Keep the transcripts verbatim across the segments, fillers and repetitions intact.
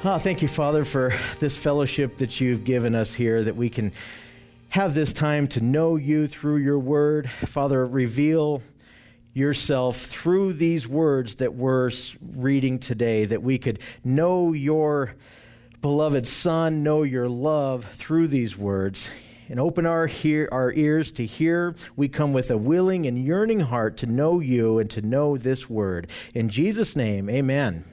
Oh, thank you, Father, for this fellowship that you've given us here, that we can have this time to know you through your word. Father, reveal yourself through these words that we're reading today, that we could know your beloved Son, know your love through these words, and open our hear, our ears to hear. We come with a willing and yearning heart to know you and to know this word. In Jesus' name, amen.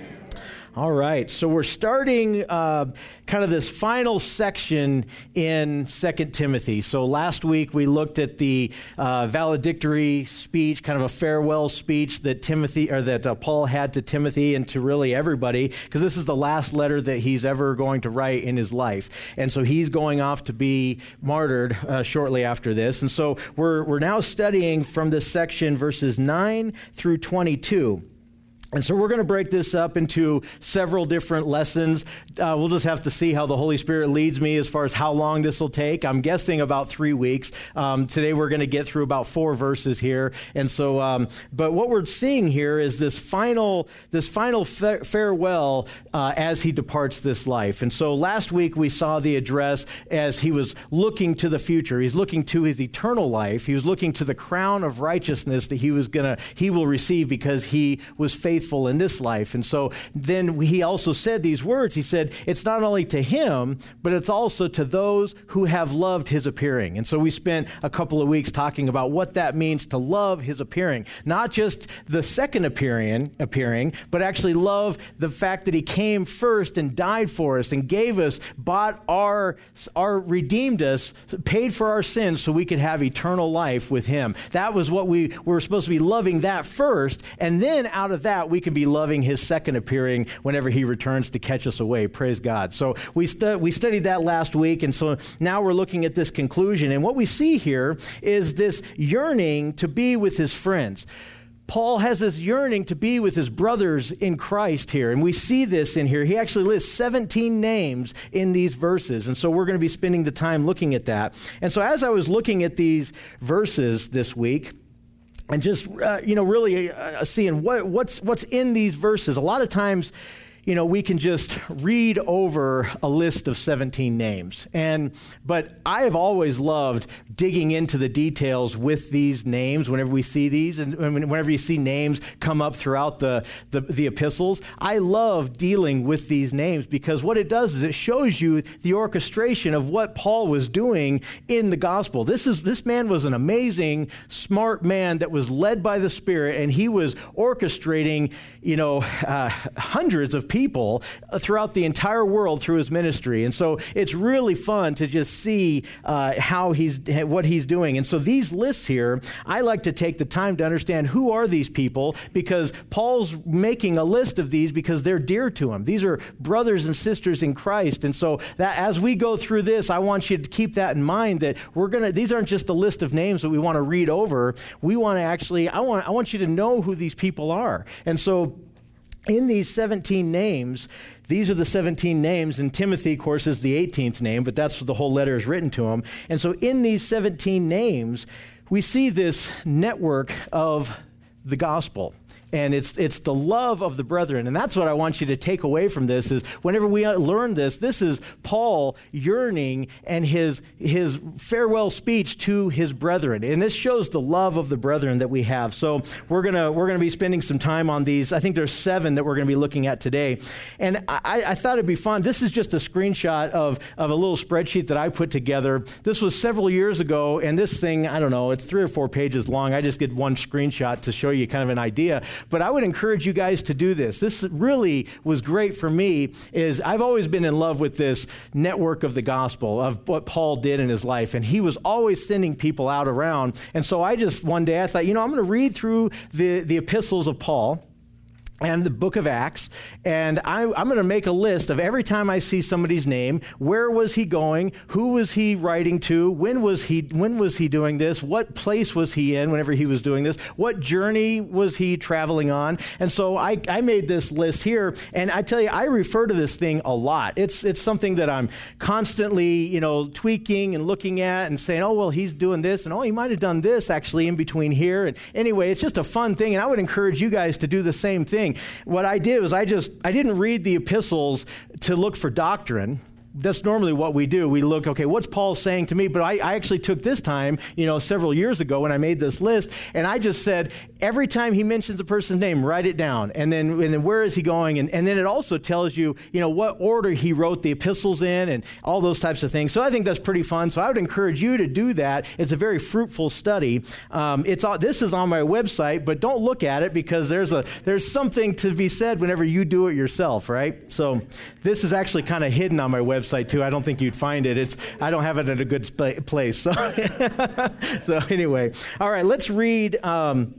All right, so we're starting uh, kind of this final section in Second Timothy. So last week we looked at the uh, valedictory speech, kind of a farewell speech that Timothy or that uh, Paul had to Timothy and to really everybody, because this is the last letter that he's ever going to write in his life. And so he's going off to be martyred uh, shortly after this. And so we're we're now studying from this section verses nine through twenty-two. And so we're going to break this up into several different lessons. Uh, we'll just have to see how the Holy Spirit leads me as far as how long this will take. I'm guessing about three weeks. Um, today we're going to get through about four verses here. And so, um, but what we're seeing here is this final, this final fa- farewell uh, as he departs this life. And so last week we saw the address as he was looking to the future. He's looking to his eternal life. He was looking to the crown of righteousness that he was gonna, he will receive because he was faithful in this life. And so then he also said these words. He said, it's not only to him, but it's also to those who have loved his appearing. And so we spent a couple of weeks talking about what that means to love his appearing. Not just the second appearing, appearing, but actually love the fact that he came first and died for us and gave us, bought our, our redeemed us, paid for our sins so we could have eternal life with him. That was what we were supposed to be loving that first. And then out of that, we can be loving his second appearing whenever he returns to catch us away. Praise God. So we stu- we studied that last week, and so now we're looking at this conclusion. And what we see here is this yearning to be with his friends. Paul has this yearning to be with his brothers in Christ here, and we see this in here. He actually lists seventeen names in these verses, and so we're going to be spending the time looking at that. And so as I was looking at these verses this week, and just, uh, you know, really uh, seeing what, what's what's in these verses. A lot of times, you know, we can just read over a list of seventeen names. And but I have always loved digging into the details with these names whenever we see these, and whenever you see names come up throughout the, the, the epistles. I love dealing with these names because what it does is it shows you the orchestration of what Paul was doing in the gospel. This is this man was an amazing, smart man that was led by the Spirit, and he was orchestrating, you know, uh, hundreds of people throughout the entire world through his ministry. And so it's really fun to just see uh, how he's what he's doing. And so these lists here, I like to take the time to understand who are these people, because Paul's making a list of these because they're dear to him. These are brothers and sisters in Christ. And so that as we go through this, I want you to keep that in mind, that we're going to, these aren't just a list of names that we want to read over. We want to actually, I want, I want you to know who these people are. And so in these seventeen names, these are the seventeen names, and Timothy, of course, is the eighteenth name, but that's what the whole letter is written to him. And so in these seventeen names, we see this network of the gospel. And it's it's the love of the brethren. And that's what I want you to take away from this, is whenever we learn this, this is Paul yearning and his his farewell speech to his brethren. And this shows the love of the brethren that we have. So we're gonna we're gonna be spending some time on these. I think there's seven that we're gonna be looking at today. And I, I thought it'd be fun. This is just a screenshot of, of a little spreadsheet that I put together. This was several years ago, and this thing, I don't know, it's three or four pages long. I just did one screenshot to show you kind of an idea. But I would encourage you guys to do this. This really was great for me, is I've always been in love with this network of the gospel, of what Paul did in his life. And he was always sending people out around. And so I just, one day I thought, you know, I'm going to read through the, the epistles of Paul and the book of Acts, and I, I'm going to make a list of every time I see somebody's name, where was he going, who was he writing to, when was he when was he doing this, what place was he in whenever he was doing this, what journey was he traveling on. And so I, I made this list here, and I tell you, I refer to this thing a lot. It's it's something that I'm constantly, you know, tweaking and looking at and saying, oh, well, he's doing this, and oh, he might have done this actually in between here. And anyway, it's just a fun thing, and I would encourage you guys to do the same thing. thing. What I did was I just, I didn't read the epistles to look for doctrine. That's normally what we do. We look, okay, what's Paul saying to me? But I, I actually took this time, you know, several years ago when I made this list, and I just said, every time he mentions a person's name, write it down. And then, and then where is he going? And, and then it also tells you, you know, what order he wrote the epistles in and all those types of things. So I think that's pretty fun. So I would encourage you to do that. It's a very fruitful study. Um, it's all, this is on my website, but don't look at it because there's a there's something to be said whenever you do it yourself, right? So this is actually kind of hidden on my website. Website too. I don't think you'd find it. It's I don't have it in a good sp- place. So, so anyway, all right. Let's read. Um,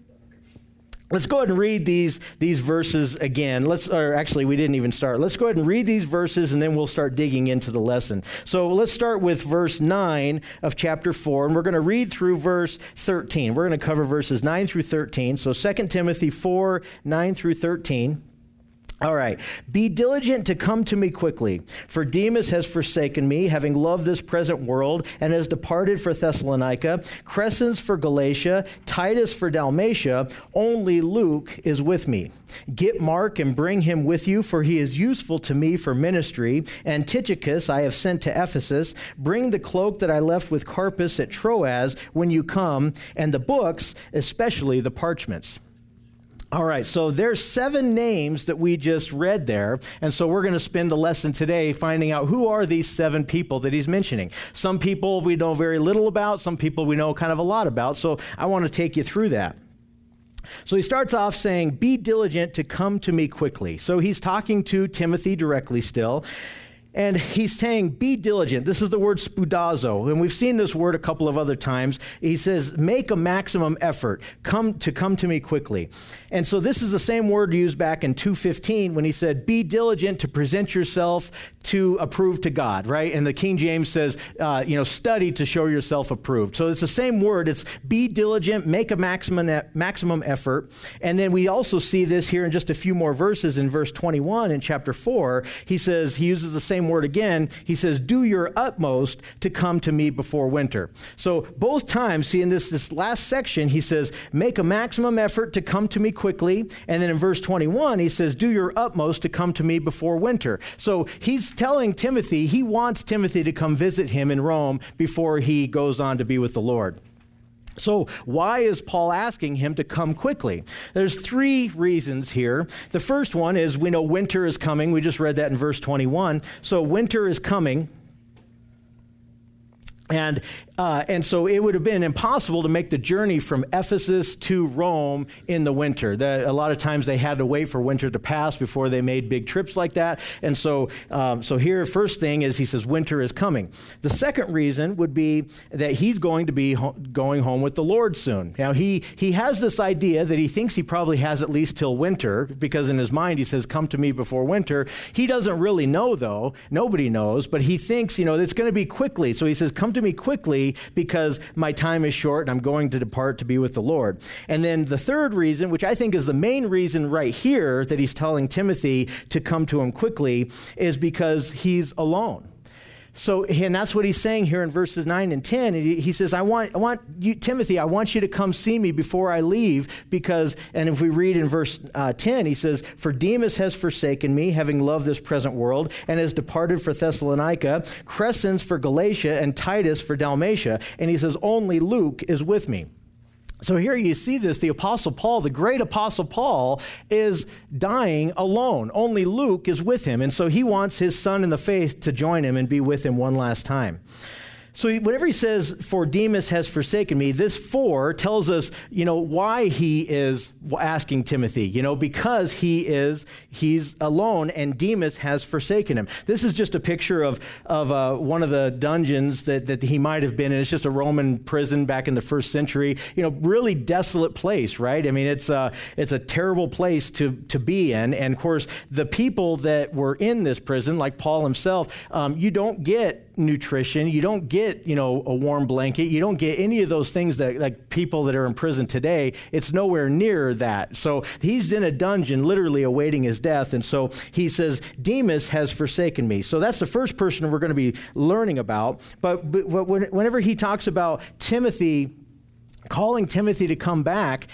let's go ahead and read these these verses again. Let's, or actually, we didn't even start. Let's go ahead and read these verses, and then we'll start digging into the lesson. So let's start with verse nine of chapter four, and we're going to read through verse thirteen. We're going to cover verses nine through thirteen. So Second Timothy four nine through thirteen. All right. Be diligent to come to me quickly, for Demas has forsaken me, having loved this present world, and has departed for Thessalonica, Crescens for Galatia, Titus for Dalmatia. Only Luke is with me. Get Mark and bring him with you, for he is useful to me for ministry. And Tychicus I have sent to Ephesus. Bring the cloak that I left with Carpus at Troas when you come, and the books, especially the parchments. All right, so there's seven names that we just read there, and so we're going to spend the lesson today finding out who are these seven people that he's mentioning. Some people we know very little about, some people we know kind of a lot about, so I want to take you through that. So he starts off saying, be diligent to come to me quickly. So he's talking to Timothy directly still. And he's saying, be diligent. This is the word spudazo, and we've seen this word a couple of other times. He says, make a maximum effort come to come to me quickly. And so this is the same word used back in two fifteen when he said, be diligent to present yourself to approve to God, right? And the King James says, uh, you know, study to show yourself approved. So it's the same word. It's be diligent, make a maximum maximum effort. And then we also see this here in just a few more verses in verse twenty-one in chapter four. He says, he uses the same word again. He says, do your utmost to come to me before winter. So both times, see in this, this last section, he says, make a maximum effort to come to me quickly. And then in verse twenty-one, he says, do your utmost to come to me before winter. So he's telling Timothy, he wants Timothy to come visit him in Rome before he goes on to be with the Lord. So why is Paul asking him to come quickly? There's three reasons here. The first one is we know winter is coming. We just read that in verse twenty-one. So winter is coming. And uh, and so it would have been impossible to make the journey from Ephesus to Rome in the winter. The, a lot of times they had to wait for winter to pass before they made big trips like that. And so um, so here, first thing is he says winter is coming. The second reason would be that he's going to be ho- going home with the Lord soon. Now he he has this idea that he thinks he probably has at least till winter, because in his mind he says, come to me before winter. He doesn't really know though. Nobody knows, but he thinks, you know, it's going to be quickly. So he says, come to me quickly because my time is short and I'm going to depart to be with the Lord. And then the third reason, which I think is the main reason right here that he's telling Timothy to come to him quickly, is because he's alone. So, and that's what he's saying here in verses nine and ten. He, he says, I want, I want you, Timothy, I want you to come see me before I leave because, and if we read in verse uh, ten, he says, for Demas has forsaken me, having loved this present world, and has departed for Thessalonica, Crescens for Galatia, and Titus for Dalmatia. And he says, only Luke is with me. So here you see this, the Apostle Paul, the great Apostle Paul, is dying alone. Only Luke is with him. And so he wants his son in the faith to join him and be with him one last time. So whenever he says, for Demas has forsaken me, this for tells us, you know, why he is asking Timothy, you know, because he is, he's alone and Demas has forsaken him. This is just a picture of, of uh, one of the dungeons that, that he might have been in. It's just a Roman prison back in the first century, you know, really desolate place, right? I mean, it's a, it's a terrible place to, to be in. And of course, the people that were in this prison, like Paul himself, um, you don't get nutrition, you don't get, you know, a warm blanket, you don't get any of those things that like people that are in prison today. It's nowhere near that. So he's in a dungeon literally awaiting his death. And so he says, Demas has forsaken me. So that's the first person we're going to be learning about. But, but whenever he talks about Timothy, calling Timothy to come back,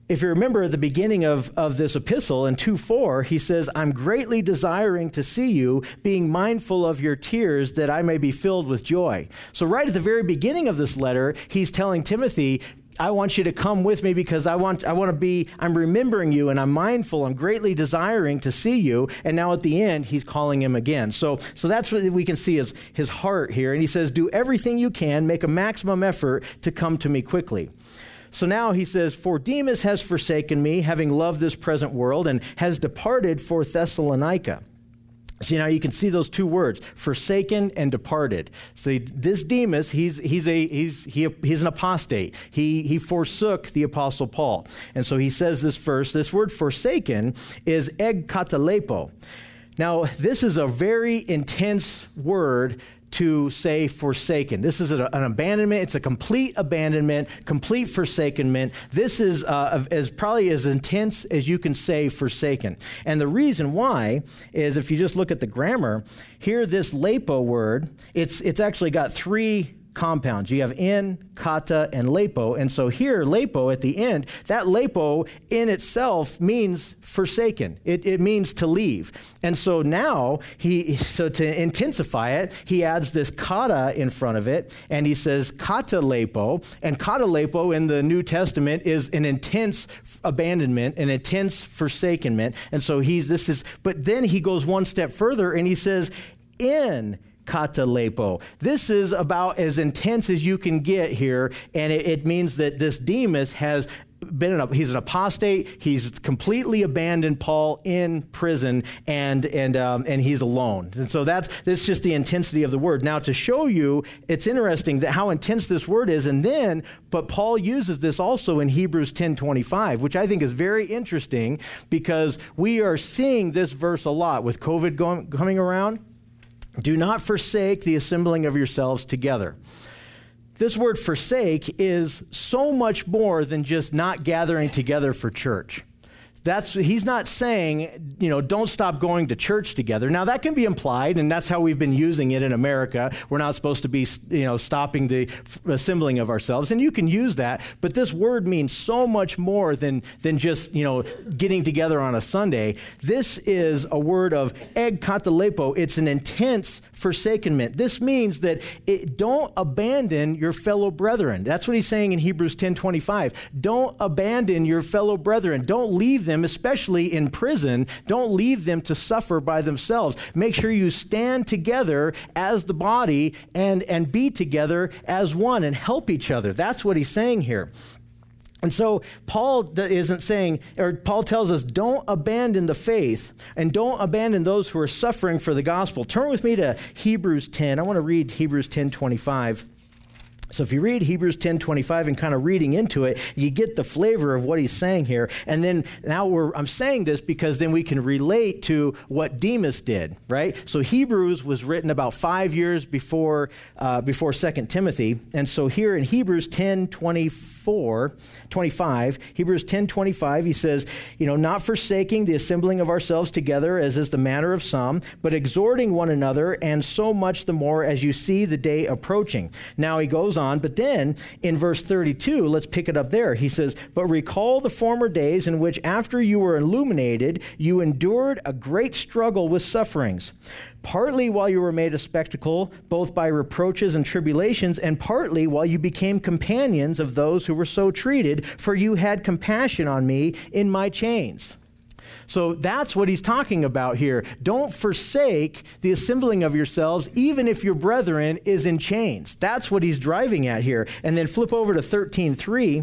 if you remember at the beginning of, of this epistle in two four, he says, I'm greatly desiring to see you, being mindful of your tears, that I may be filled with joy. So right at the very beginning of this letter, he's telling Timothy, I want you to come with me because I want I want to be, I'm remembering you and I'm mindful, I'm greatly desiring to see you. And now at the end, he's calling him again. So so that's what we can see as his heart here. And he says, do everything you can, make a maximum effort to come to me quickly. So now he says, for Demas has forsaken me, having loved this present world, and has departed for Thessalonica. See, now you can see those two words, forsaken and departed. See, this Demas, he's he's a he's he he's an apostate. He he forsook the Apostle Paul. And so he says this first. This word forsaken is egkatalepo. Now, this is a very intense word to say forsaken. This is an abandonment. It's a complete abandonment, complete forsakenment. This is uh, as probably as intense as you can say forsaken. And the reason why is if you just look at the grammar, here this lepo word, it's it's actually got three compounds. You have in, kata, and lepo. And so here, lepo at the end, that lepo in itself means forsaken. It, it means to leave. And so now, he so to intensify it, he adds this kata in front of it, and he says kata lepo. And kata lepo in the New Testament is an intense abandonment, an intense forsakenment. And so he's, this is, but then he goes one step further, and he says, in katalepo. This is about as intense as you can get here, and it, it means that this Demas has been an, he's an apostate. He's completely abandoned Paul in prison, and and um, and he's alone. And so that's that's just the intensity of the word. Now, to show you, it's interesting that how intense this word is, and then but Paul uses this also in Hebrews ten twenty-five, which I think is very interesting because we are seeing this verse a lot with COVID going, coming around. Do not forsake the assembling of yourselves together. This word forsake is so much more than just not gathering together for church. That's, he's not saying, you know, don't stop going to church together. Now, that can be implied, and that's how we've been using it in America. We're not supposed to be, you know, stopping the assembling of ourselves, and you can use that, but this word means so much more than, than just, you know, getting together on a Sunday. This is a word of egkatalepo. It's an intense forsakenment. This means that it, don't abandon your fellow brethren. That's what he's saying in Hebrews ten twenty-five. Don't abandon your fellow brethren. Don't leave them, especially in prison. Don't leave them to suffer by themselves. Make sure you stand together as the body and, and be together as one and help each other. That's what he's saying here. And so Paul isn't saying, or Paul tells us, don't abandon the faith and don't abandon those who are suffering for the gospel. Turn with me to Hebrews ten. I want to read Hebrews ten twenty-five. So if you read Hebrews ten twenty-five and kind of reading into it, you get the flavor of what he's saying here. And then now we're, I'm saying this because then we can relate to what Demas did, right? So Hebrews was written about five years before uh, before Second Timothy. And so here in Hebrews ten twenty-four, twenty-five, Hebrews ten twenty-five, he says, you know, not forsaking the assembling of ourselves together, as is the manner of some, but exhorting one another, and so much the more as you see the day approaching. Now he goes on, but then in verse thirty-two, let's pick it up there. He says, but recall the former days in which after you were illuminated, you endured a great struggle with sufferings, partly while you were made a spectacle, both by reproaches and tribulations, and partly while you became companions of those who were so treated, for you had compassion on me in my chains. So that's what he's talking about here. Don't forsake the assembling of yourselves, even if your brethren is in chains. That's what he's driving at here. And then flip over to thirteen three.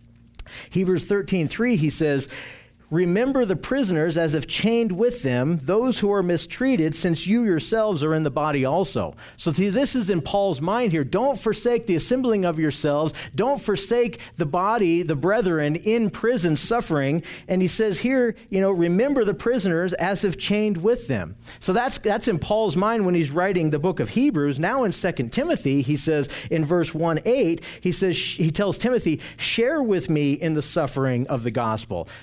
Hebrews thirteen three, he says, remember the prisoners as if chained with them, those who are mistreated, since you yourselves are in the body also. So see, this is in Paul's mind here. Don't forsake the assembling of yourselves. Don't forsake the body, the brethren in prison suffering. And he says here, you know, remember the prisoners as if chained with them. So that's that's in Paul's mind when he's writing the book of Hebrews. Now in Second Timothy, he says in verse one eight, he says, he tells Timothy, share with me in the suffering of the gospel. Well,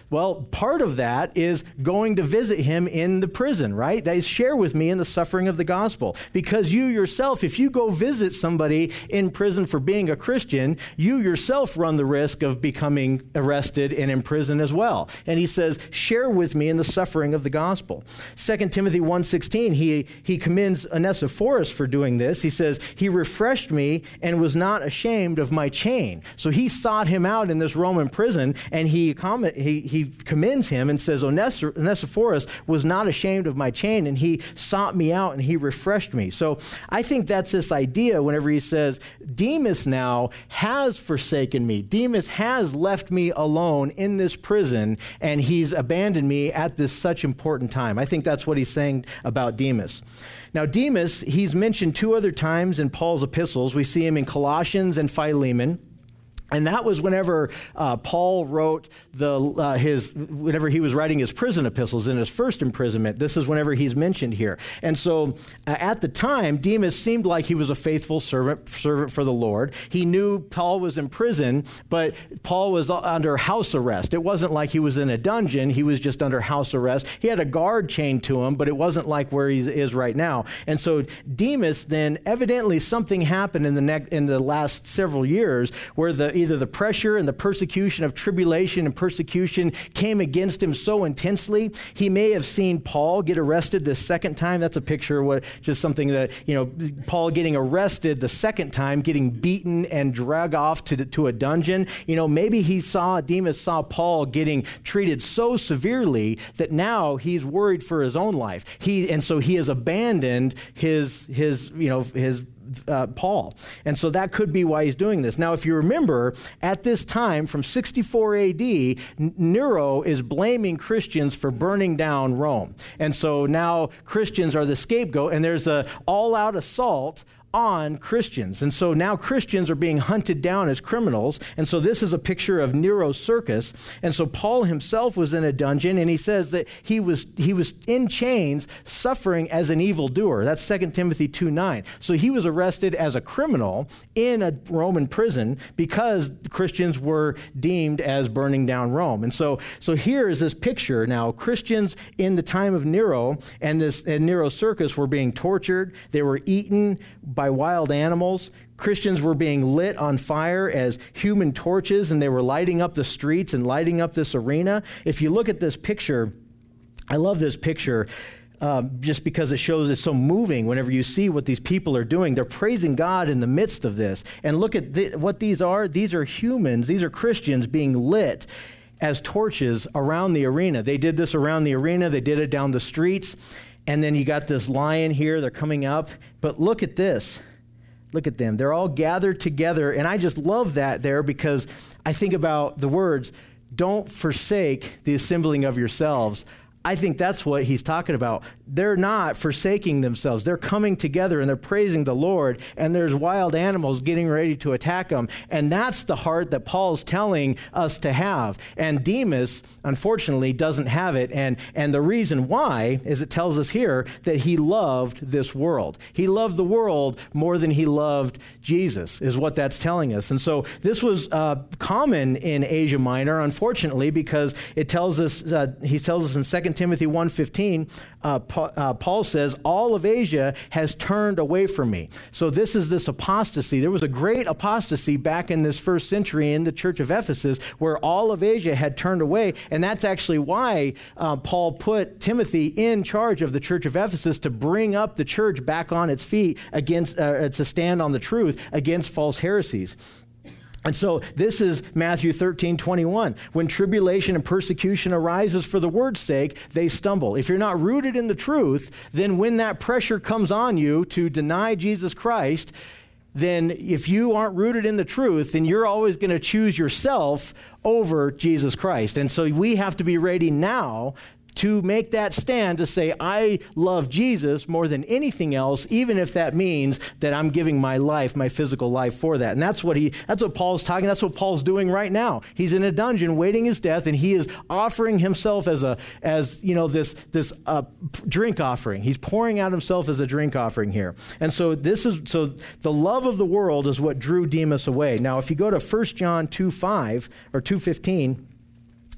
part of that is going to visit him in the prison, right? That is, share with me in the suffering of the gospel. Because you yourself, if you go visit somebody in prison for being a Christian, you yourself run the risk of becoming arrested and in prison as well. And he says, share with me in the suffering of the gospel. Second Timothy one sixteen, he, he commends Onesiphorus for doing this. He says, he refreshed me and was not ashamed of my chain. So he sought him out in this Roman prison, and he, he, he commends him and says, Onesiphorus was not ashamed of my chain, and he sought me out and he refreshed me. So I think that's this idea whenever he says, Demas now has forsaken me. Demas has left me alone in this prison, and he's abandoned me at this such important time. I think that's what he's saying about Demas. Now, Demas, he's mentioned two other times in Paul's epistles. We see him in Colossians and Philemon. And that was whenever uh, Paul wrote the uh, his whenever he was writing his prison epistles in his first imprisonment. This is whenever he's mentioned here. And so uh, at the time, Demas seemed like he was a faithful servant servant for the Lord. He knew Paul was in prison, but Paul was under house arrest. It wasn't like he was in a dungeon. He was just under house arrest. He had a guard chained to him, but it wasn't like where he is right now. And so Demas, then evidently something happened in the ne- in the last several years where the either the pressure and the persecution of tribulation and persecution came against him so intensely. He may have seen Paul get arrested the second time. That's a picture of what, just something that, you know, Paul getting arrested the second time, getting beaten and dragged off to, to a dungeon. You know, maybe he saw, Demas saw Paul getting treated so severely that now he's worried for his own life. He, and so he has abandoned his, his, you know, his, Uh, Paul. And so that could be why he's doing this. Now, if you remember, at this time, from sixty-four A D, Nero is blaming Christians for burning down Rome. And so now Christians are the scapegoat, and there's an all-out assault on Christians. And so now Christians are being hunted down as criminals. And so this is a picture of Nero's circus. And so Paul himself was in a dungeon, and he says that he was he was in chains suffering as an evildoer. That's Second Timothy two nine. So he was arrested as a criminal in a Roman prison because Christians were deemed as burning down Rome. And so so here is this picture now. Christians in the time of Nero and this and Nero's circus were being tortured. They were eaten by wild animals. Christians were being lit on fire as human torches, and they were lighting up the streets and lighting up this arena. If you look at this picture, I love this picture uh, just because it shows it's so moving whenever you see what these people are doing. They're praising God in the midst of this. And look at th- what these are. These are humans. These are Christians being lit as torches around the arena. They did this around the arena. They did it down the streets. And then you got this lion here, they're coming up. But look at this. Look at them. They're all gathered together. And I just love that there because I think about the words, don't forsake the assembling of yourselves. I think that's what he's talking about. They're not forsaking themselves. They're coming together and they're praising the Lord, and there's wild animals getting ready to attack them. And that's the heart that Paul's telling us to have. And Demas, unfortunately, doesn't have it. And, and the reason why is it tells us here that he loved this world. He loved the world more than he loved Jesus, is what that's telling us. And so this was uh, common in Asia Minor, unfortunately, because it tells us, uh, he tells us in Second Timothy one fifteen, uh, pa- uh, Paul says, all of Asia has turned away from me. So this is this apostasy. There was a great apostasy back in this first century in the church of Ephesus where all of Asia had turned away. And that's actually why uh, Paul put Timothy in charge of the church of Ephesus to bring up the church back on its feet against, uh, to stand on the truth against false heresies. And so this is Matthew thirteen twenty-one. When tribulation and persecution arises for the word's sake, they stumble. If you're not rooted in the truth, then when that pressure comes on you to deny Jesus Christ, then if you aren't rooted in the truth, then you're always going to choose yourself over Jesus Christ. And so we have to be ready now to make that stand to say, I love Jesus more than anything else, even if that means that I'm giving my life, my physical life for that. And that's what he, that's what Paul's talking, that's what Paul's doing right now. He's in a dungeon waiting his death, and he is offering himself as a, as, you know, this, this uh, drink offering. He's pouring out himself as a drink offering here. And so this is, so the love of the world is what drew Demas away. Now, if you go to First John two five or two fifteen,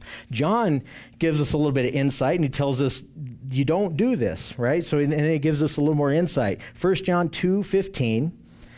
John gives us a little bit of insight, and he tells us you don't do this, right? So, and it gives us a little more insight. First John two fifteen.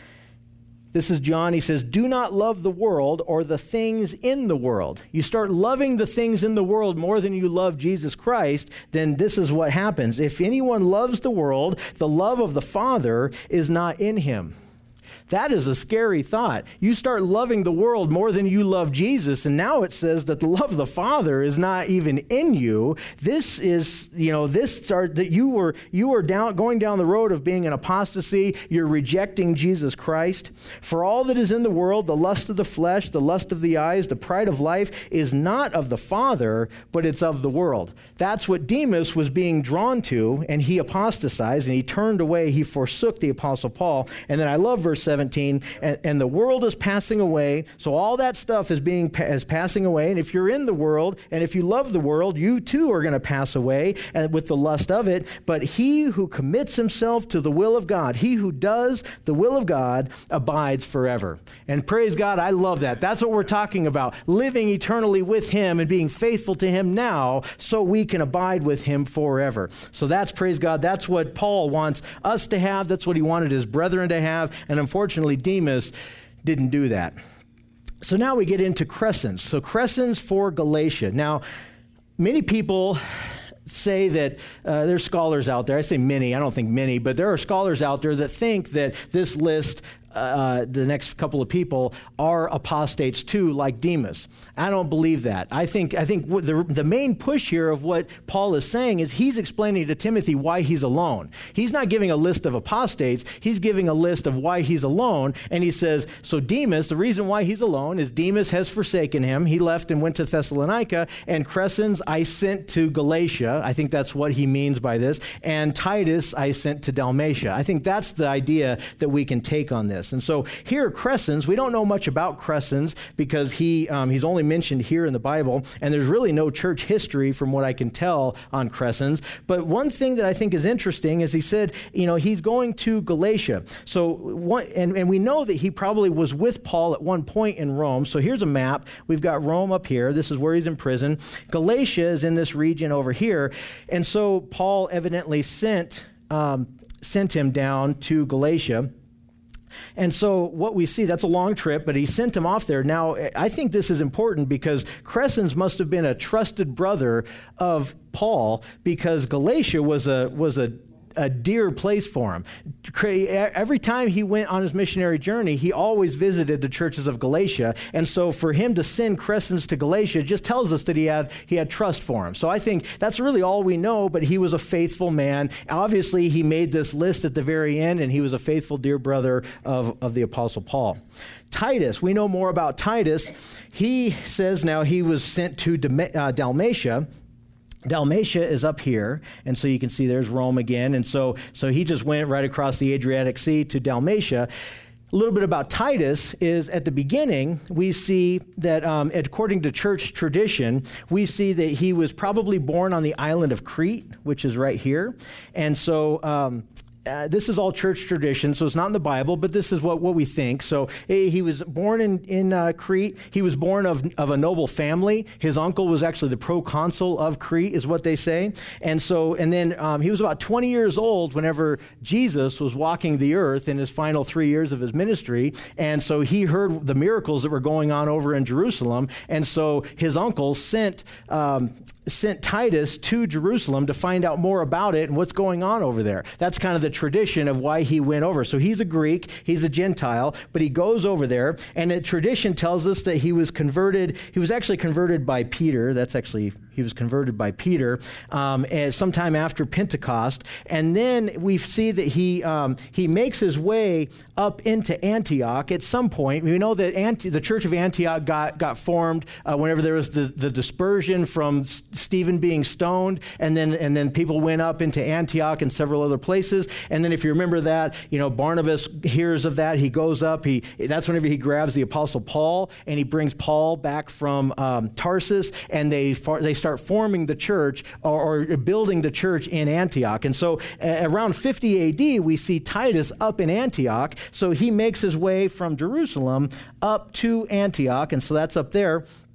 This is John. He says, do not love the world or the things in the world. You start loving the things in the world more than you love Jesus Christ, then this is what happens. If anyone loves the world, the love of the Father is not in him. That is a scary thought. You start loving the world more than you love Jesus, and now it says that the love of the Father is not even in you. This is, you know, this start that you were you were down going down the road of being an apostasy. You're rejecting Jesus Christ. For all that is in the world, the lust of the flesh, the lust of the eyes, the pride of life, is not of the Father, but it's of the world. That's what Demas was being drawn to, and he apostatized, and he turned away. He forsook the Apostle Paul. And then I love verse seventeen, and, and the world is passing away. So all that stuff is being is passing away. And if you're in the world, and if you love the world, you too are going to pass away and with the lust of it. But he who commits himself to the will of God, he who does the will of God, abides forever. And praise God, I love that. That's what we're talking about, living eternally with him and being faithful to him now so we can abide with him forever. So that's, praise God, that's what Paul wants us to have. That's what he wanted his brethren to have. And unfortunately, Demas didn't do that. So now we get into Crescens. So Crescens for Galatia. Now, many people say that uh, there's scholars out there. I say many, I don't think many, but there are scholars out there that think that this list, uh, the next couple of people, are apostates too, like Demas. I don't believe that. I think I think the, the main push here of what Paul is saying is he's explaining to Timothy why he's alone. He's not giving a list of apostates. He's giving a list of why he's alone. And he says, so Demas, the reason why he's alone is Demas has forsaken him. He left and went to Thessalonica. And Crescens I sent to Galatia. I think that's what he means by this. And Titus I sent to Dalmatia. I think that's the idea that we can take on this. And so here, Crescens, we don't know much about Crescens because he um, he's only mentioned here in the Bible, and there's really no church history from what I can tell on Crescens. But one thing that I think is interesting is he said, you know, he's going to Galatia. So, one, and, and we know that he probably was with Paul at one point in Rome. So here's a map. We've got Rome up here. This is where he's in prison. Galatia is in this region over here. And so Paul evidently sent um, sent him down to Galatia. And so what we see, that's a long trip, but he sent him off there. Now, I think this is important because Crescens must have been a trusted brother of Paul because Galatia was a was a a dear place for him. Every time he went on his missionary journey, he always visited the churches of Galatia. And so for him to send Crescens to Galatia just tells us that he had he had trust for him. So I think that's really all we know, but he was a faithful man. Obviously, he made this list at the very end, and he was a faithful dear brother of, of the Apostle Paul. Titus, we know more about Titus. He says now he was sent to Dalmatia. Dalmatia is up here, and so you can see there's Rome again. And so, so he just went right across the Adriatic Sea to Dalmatia. A little bit about Titus is at the beginning, we see that um, according to church tradition, we see that he was probably born on the island of Crete, which is right here. And so um, Uh, this is all church tradition, so it's not in the Bible, but this is what, what we think. So he was born in, in uh, Crete. He was born of, of a noble family. His uncle was actually the proconsul of Crete, is what they say. And so, and then um, he was about twenty years old whenever Jesus was walking the earth in his final three years of his ministry. And so he heard the miracles that were going on over in Jerusalem. And so his uncle sent um, sent Titus to Jerusalem to find out more about it and what's going on over there. That's kind of the tradition of why he went over. So he's a Greek, he's a Gentile, but he goes over there, and the tradition tells us that he was converted, he was actually converted by Peter. That's actually, he was converted by Peter um, and sometime after Pentecost. And then we see that he um, he makes his way up into Antioch at some point. We know that Ante- the church of Antioch got, got formed uh, whenever there was the, the dispersion from Stephen being stoned, and then and then people went up into Antioch and several other places. And then if you remember that, you know, Barnabas hears of that. He goes up. He that's whenever he grabs the Apostle Paul, and he brings Paul back from um, Tarsus, and they far, they start forming the church or, or building the church in Antioch. And so uh, around fifty A D, we see Titus up in Antioch. So he makes his way from Jerusalem up to Antioch, and so that's up there.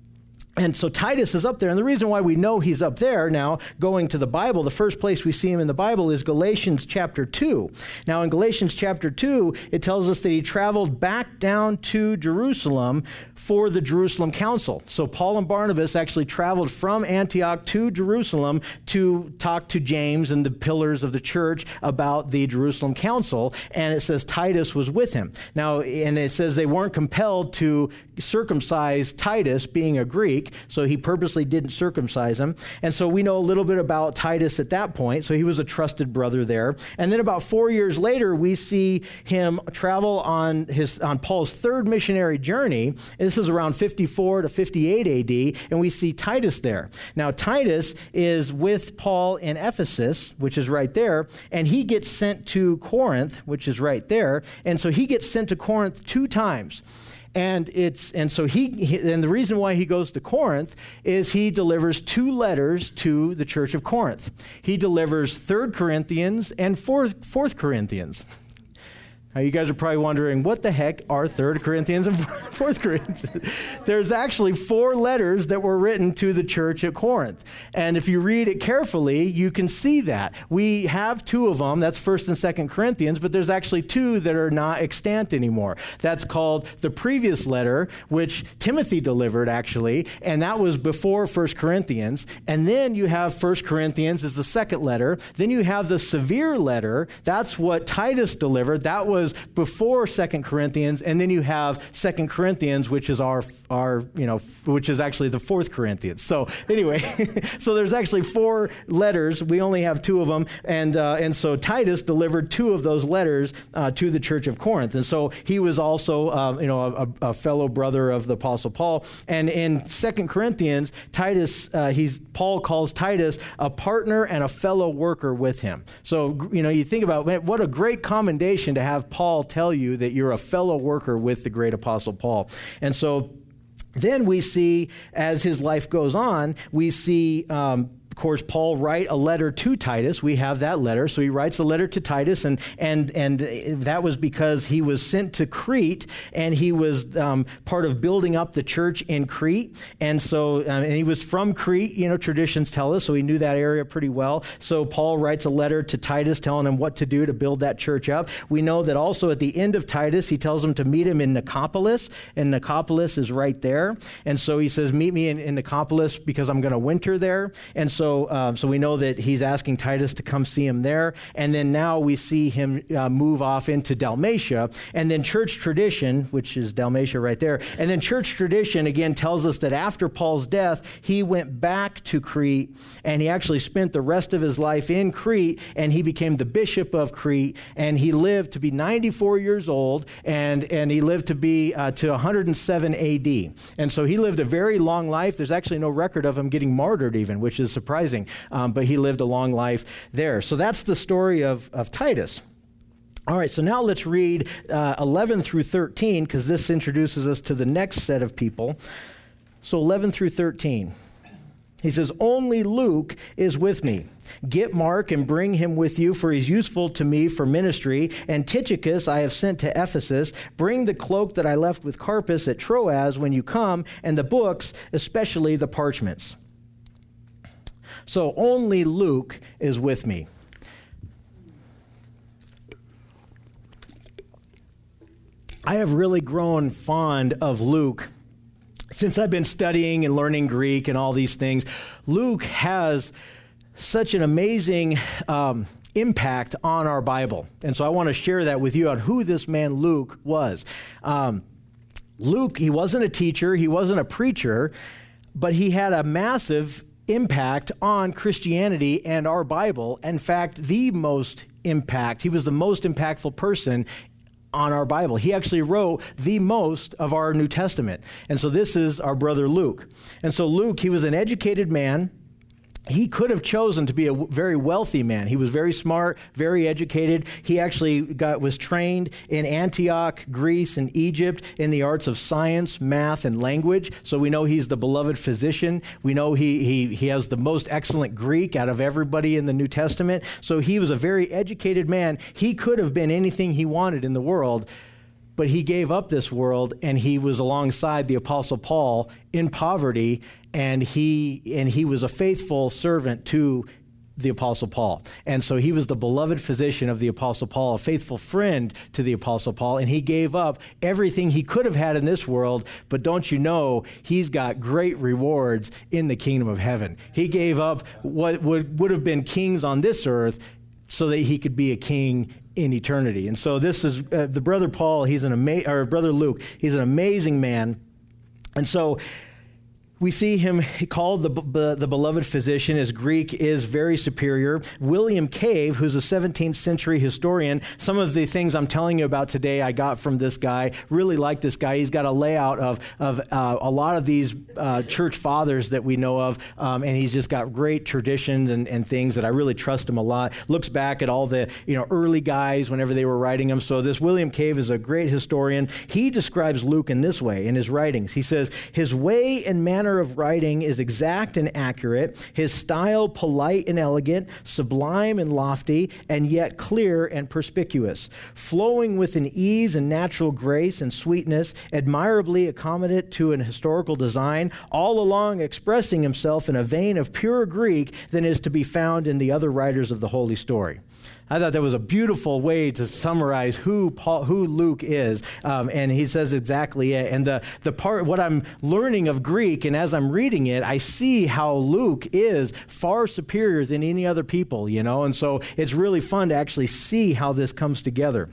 And so Titus is up there. And the reason why we know he's up there now, going to the Bible, the first place we see him in the Bible is Galatians chapter two. Now in Galatians chapter two, it tells us that he traveled back down to Jerusalem for the Jerusalem Council. So Paul and Barnabas actually traveled from Antioch to Jerusalem to talk to James and the pillars of the church about the Jerusalem Council. And it says Titus was with him. Now, and it says they weren't compelled to circumcise Titus, being a Greek, so he purposely didn't circumcise him. And so we know a little bit about Titus at that point, so he was a trusted brother there. And then about four years later, we see him travel on his on Paul's third missionary journey. And this is around fifty-four to fifty-eight A D, and we see Titus there. Now, Titus is with Paul in Ephesus, which is right there, and he gets sent to Corinth, which is right there. And so he gets sent to Corinth two times. And it's and so he, he and the reason why he goes to Corinth is he delivers two letters to the church of Corinth. He delivers Third Corinthians and Fourth Fourth Corinthians. Now, you guys are probably wondering, what the heck are Third Corinthians and Fourth Corinthians? There's actually four letters that were written to the church at Corinth. And if you read it carefully, you can see that. We have two of them. That's First and Second Corinthians, but there's actually two that are not extant anymore. That's called the previous letter, which Timothy delivered, actually, and that was before First Corinthians. And then you have First Corinthians as the second letter. Then you have the severe letter. That's what Titus delivered. That was before Second Corinthians, and then you have Second Corinthians, which is our our you know which is actually the Fourth Corinthians. So anyway, so there's actually four letters. We only have two of them, and uh, and so Titus delivered two of those letters uh, to the church of Corinth, and so he was also uh, you know a, a fellow brother of the Apostle Paul. And in Second Corinthians, Titus uh, he's Paul calls Titus a partner and a fellow worker with him. So you know you think about, man, what a great commendation to have Paul tell you that you're a fellow worker with the great Apostle Paul. And so then we see, as his life goes on, we see um, of course, Paul write a letter to Titus. We have that letter. So he writes a letter to Titus, and and and that was because he was sent to Crete, and he was um, part of building up the church in Crete. And so, um, and he was from Crete, you know, traditions tell us, so he knew that area pretty well. So Paul writes a letter to Titus telling him what to do to build that church up. We know that also at the end of Titus, he tells him to meet him in Nicopolis, and Nicopolis is right there. And so he says, meet me in, in Nicopolis because I'm going to winter there. And so So, um, so we know that he's asking Titus to come see him there. And then now we see him uh, move off into Dalmatia. And then church tradition, which is Dalmatia right there. And then church tradition, again, tells us that after Paul's death, he went back to Crete, and he actually spent the rest of his life in Crete, and he became the bishop of Crete, and he lived to be ninety-four years old, and, and he lived to be uh, to one hundred seven A D. And so he lived a very long life. There's actually no record of him getting martyred even, which is surprising. Surprising, um, but he lived a long life there. So that's the story of, of Titus. All right, so now let's read uh, eleven through thirteen, because this introduces us to the next set of people. So eleven through thirteen. He says, only Luke is with me. Get Mark and bring him with you, for he's useful to me for ministry. And Tychicus I have sent to Ephesus. Bring the cloak that I left with Carpus at Troas when you come, and the books, especially the parchments. So only Luke is with me. I have really grown fond of Luke since I've been studying and learning Greek and all these things. Luke has such an amazing um, impact on our Bible. And so I want to share that with you on who this man Luke was. Um, Luke, he wasn't a teacher, he wasn't a preacher, but he had a massive impact on Christianity and our Bible. In fact, the most impact. He was the most impactful person on our Bible. He actually wrote the most of our New Testament. And so this is our brother Luke. And so Luke, he was an educated man. He could have chosen to be a very wealthy man. He was very smart, very educated. He actually got was trained in Antioch, Greece, and Egypt in the arts of science, math, and language. So we know he's the beloved physician. We know he he he has the most excellent Greek out of everybody in the New Testament. So he was a very educated man. He could have been anything he wanted in the world, but he gave up this world, and he was alongside the Apostle Paul in poverty, and he and he was a faithful servant to the Apostle Paul. And so he was the beloved physician of the Apostle Paul, a faithful friend to the Apostle Paul, and he gave up everything he could have had in this world, but don't you know, he's got great rewards in the kingdom of heaven. He gave up what would, would have been kings on this earth so that he could be a king in eternity. And so this is uh, the brother Paul, he's an ama- or brother Luke, he's an amazing man. And so we see him called the, the, the beloved physician. His Greek is very superior. William Cave, who's a seventeenth century historian, some of the things I'm telling you about today I got from this guy. Really like this guy. He's got a layout of, of uh, a lot of these uh, church fathers that we know of, um, and he's just got great traditions and, and things that I really trust him a lot. Looks back at all the you know early guys whenever they were writing them. So this William Cave is a great historian. He describes Luke in this way in his writings. He says, his way and manner of writing is exact and accurate, his style polite and elegant, sublime and lofty, and yet clear and perspicuous, flowing with an ease and natural grace and sweetness, admirably accommodate to an historical design, all along expressing himself in a vein of purer Greek than is to be found in the other writers of the Holy Story. I thought that was a beautiful way to summarize who Paul, who Luke is, um, and he says exactly it. And the the part, what I'm learning of Greek, and as I'm reading it, I see how Luke is far superior than any other people, you know. And so it's really fun to actually see how this comes together.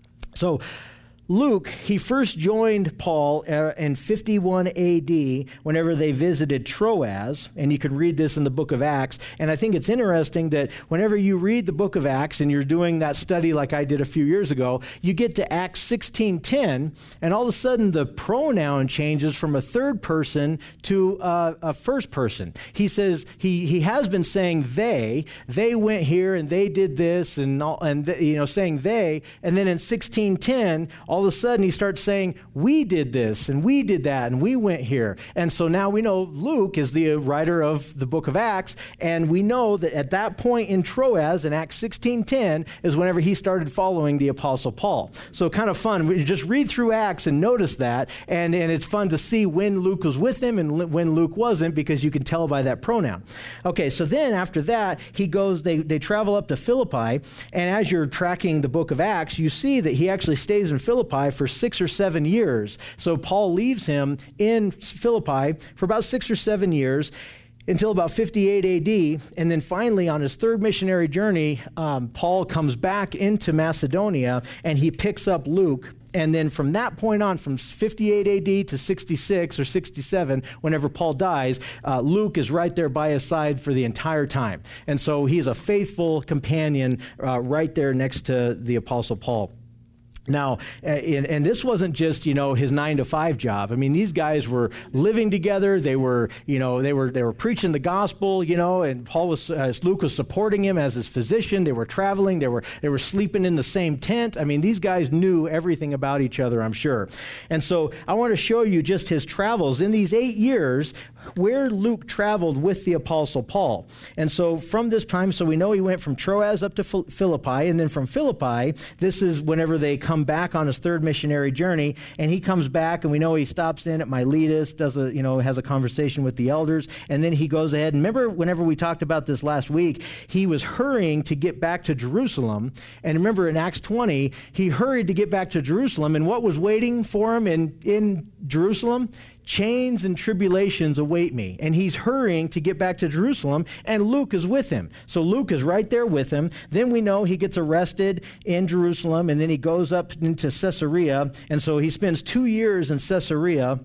So Luke, he first joined Paul in fifty-one A D whenever they visited Troas, and you can read this in the book of Acts. And I think it's interesting that whenever you read the book of Acts and you're doing that study like I did a few years ago, you get to Acts sixteen ten, and all of a sudden the pronoun changes from a third person to a, a first person. He says, he he has been saying they, they went here and they did this, and all, and you know saying they, and then in sixteen ten, all all of a sudden he starts saying, we did this and we did that and we went here. And so now we know Luke is the writer of the book of Acts, and we know that at that point in Troas, in Acts sixteen ten, is whenever he started following the Apostle Paul. So kind of fun. We just read through Acts and notice that, and, and it's fun to see when Luke was with him and when Luke wasn't, because you can tell by that pronoun. Okay, so then after that, he goes, they, they travel up to Philippi, and as you're tracking the book of Acts, you see that he actually stays in Philippi for six or seven years. So Paul leaves him in Philippi for about six or seven years until about fifty-eight A D, and then finally on his third missionary journey, um, Paul comes back into Macedonia, and he picks up Luke. And then from that point on, from fifty-eight A D to sixty-six or sixty-seven, whenever Paul dies, uh, Luke is right there by his side for the entire time. And so he's a faithful companion uh, right there next to the Apostle Paul. Now, and, and this wasn't just, you know, his nine to five job. I mean, these guys were living together. They were, you know, they were they were preaching the gospel, you know, and Paul was, uh, Luke was supporting him as his physician. They were traveling. They were they were sleeping in the same tent. I mean, these guys knew everything about each other, I'm sure. And so I want to show you just his travels in these eight years where Luke traveled with the Apostle Paul. And so from this time, so we know he went from Troas up to Philippi, and then from Philippi, this is whenever they come back on his third missionary journey, and he comes back, and we know he stops in at Miletus, does a, you know, has a conversation with the elders, and then he goes ahead. And remember, whenever we talked about this last week, he was hurrying to get back to Jerusalem. And remember, in Acts twenty, he hurried to get back to Jerusalem, and what was waiting for him in, in Jerusalem? Chains and tribulations await me. And he's hurrying to get back to Jerusalem, and Luke is with him. So Luke is right there with him. Then we know he gets arrested in Jerusalem, and then he goes up into Caesarea. And so he spends two years in Caesarea.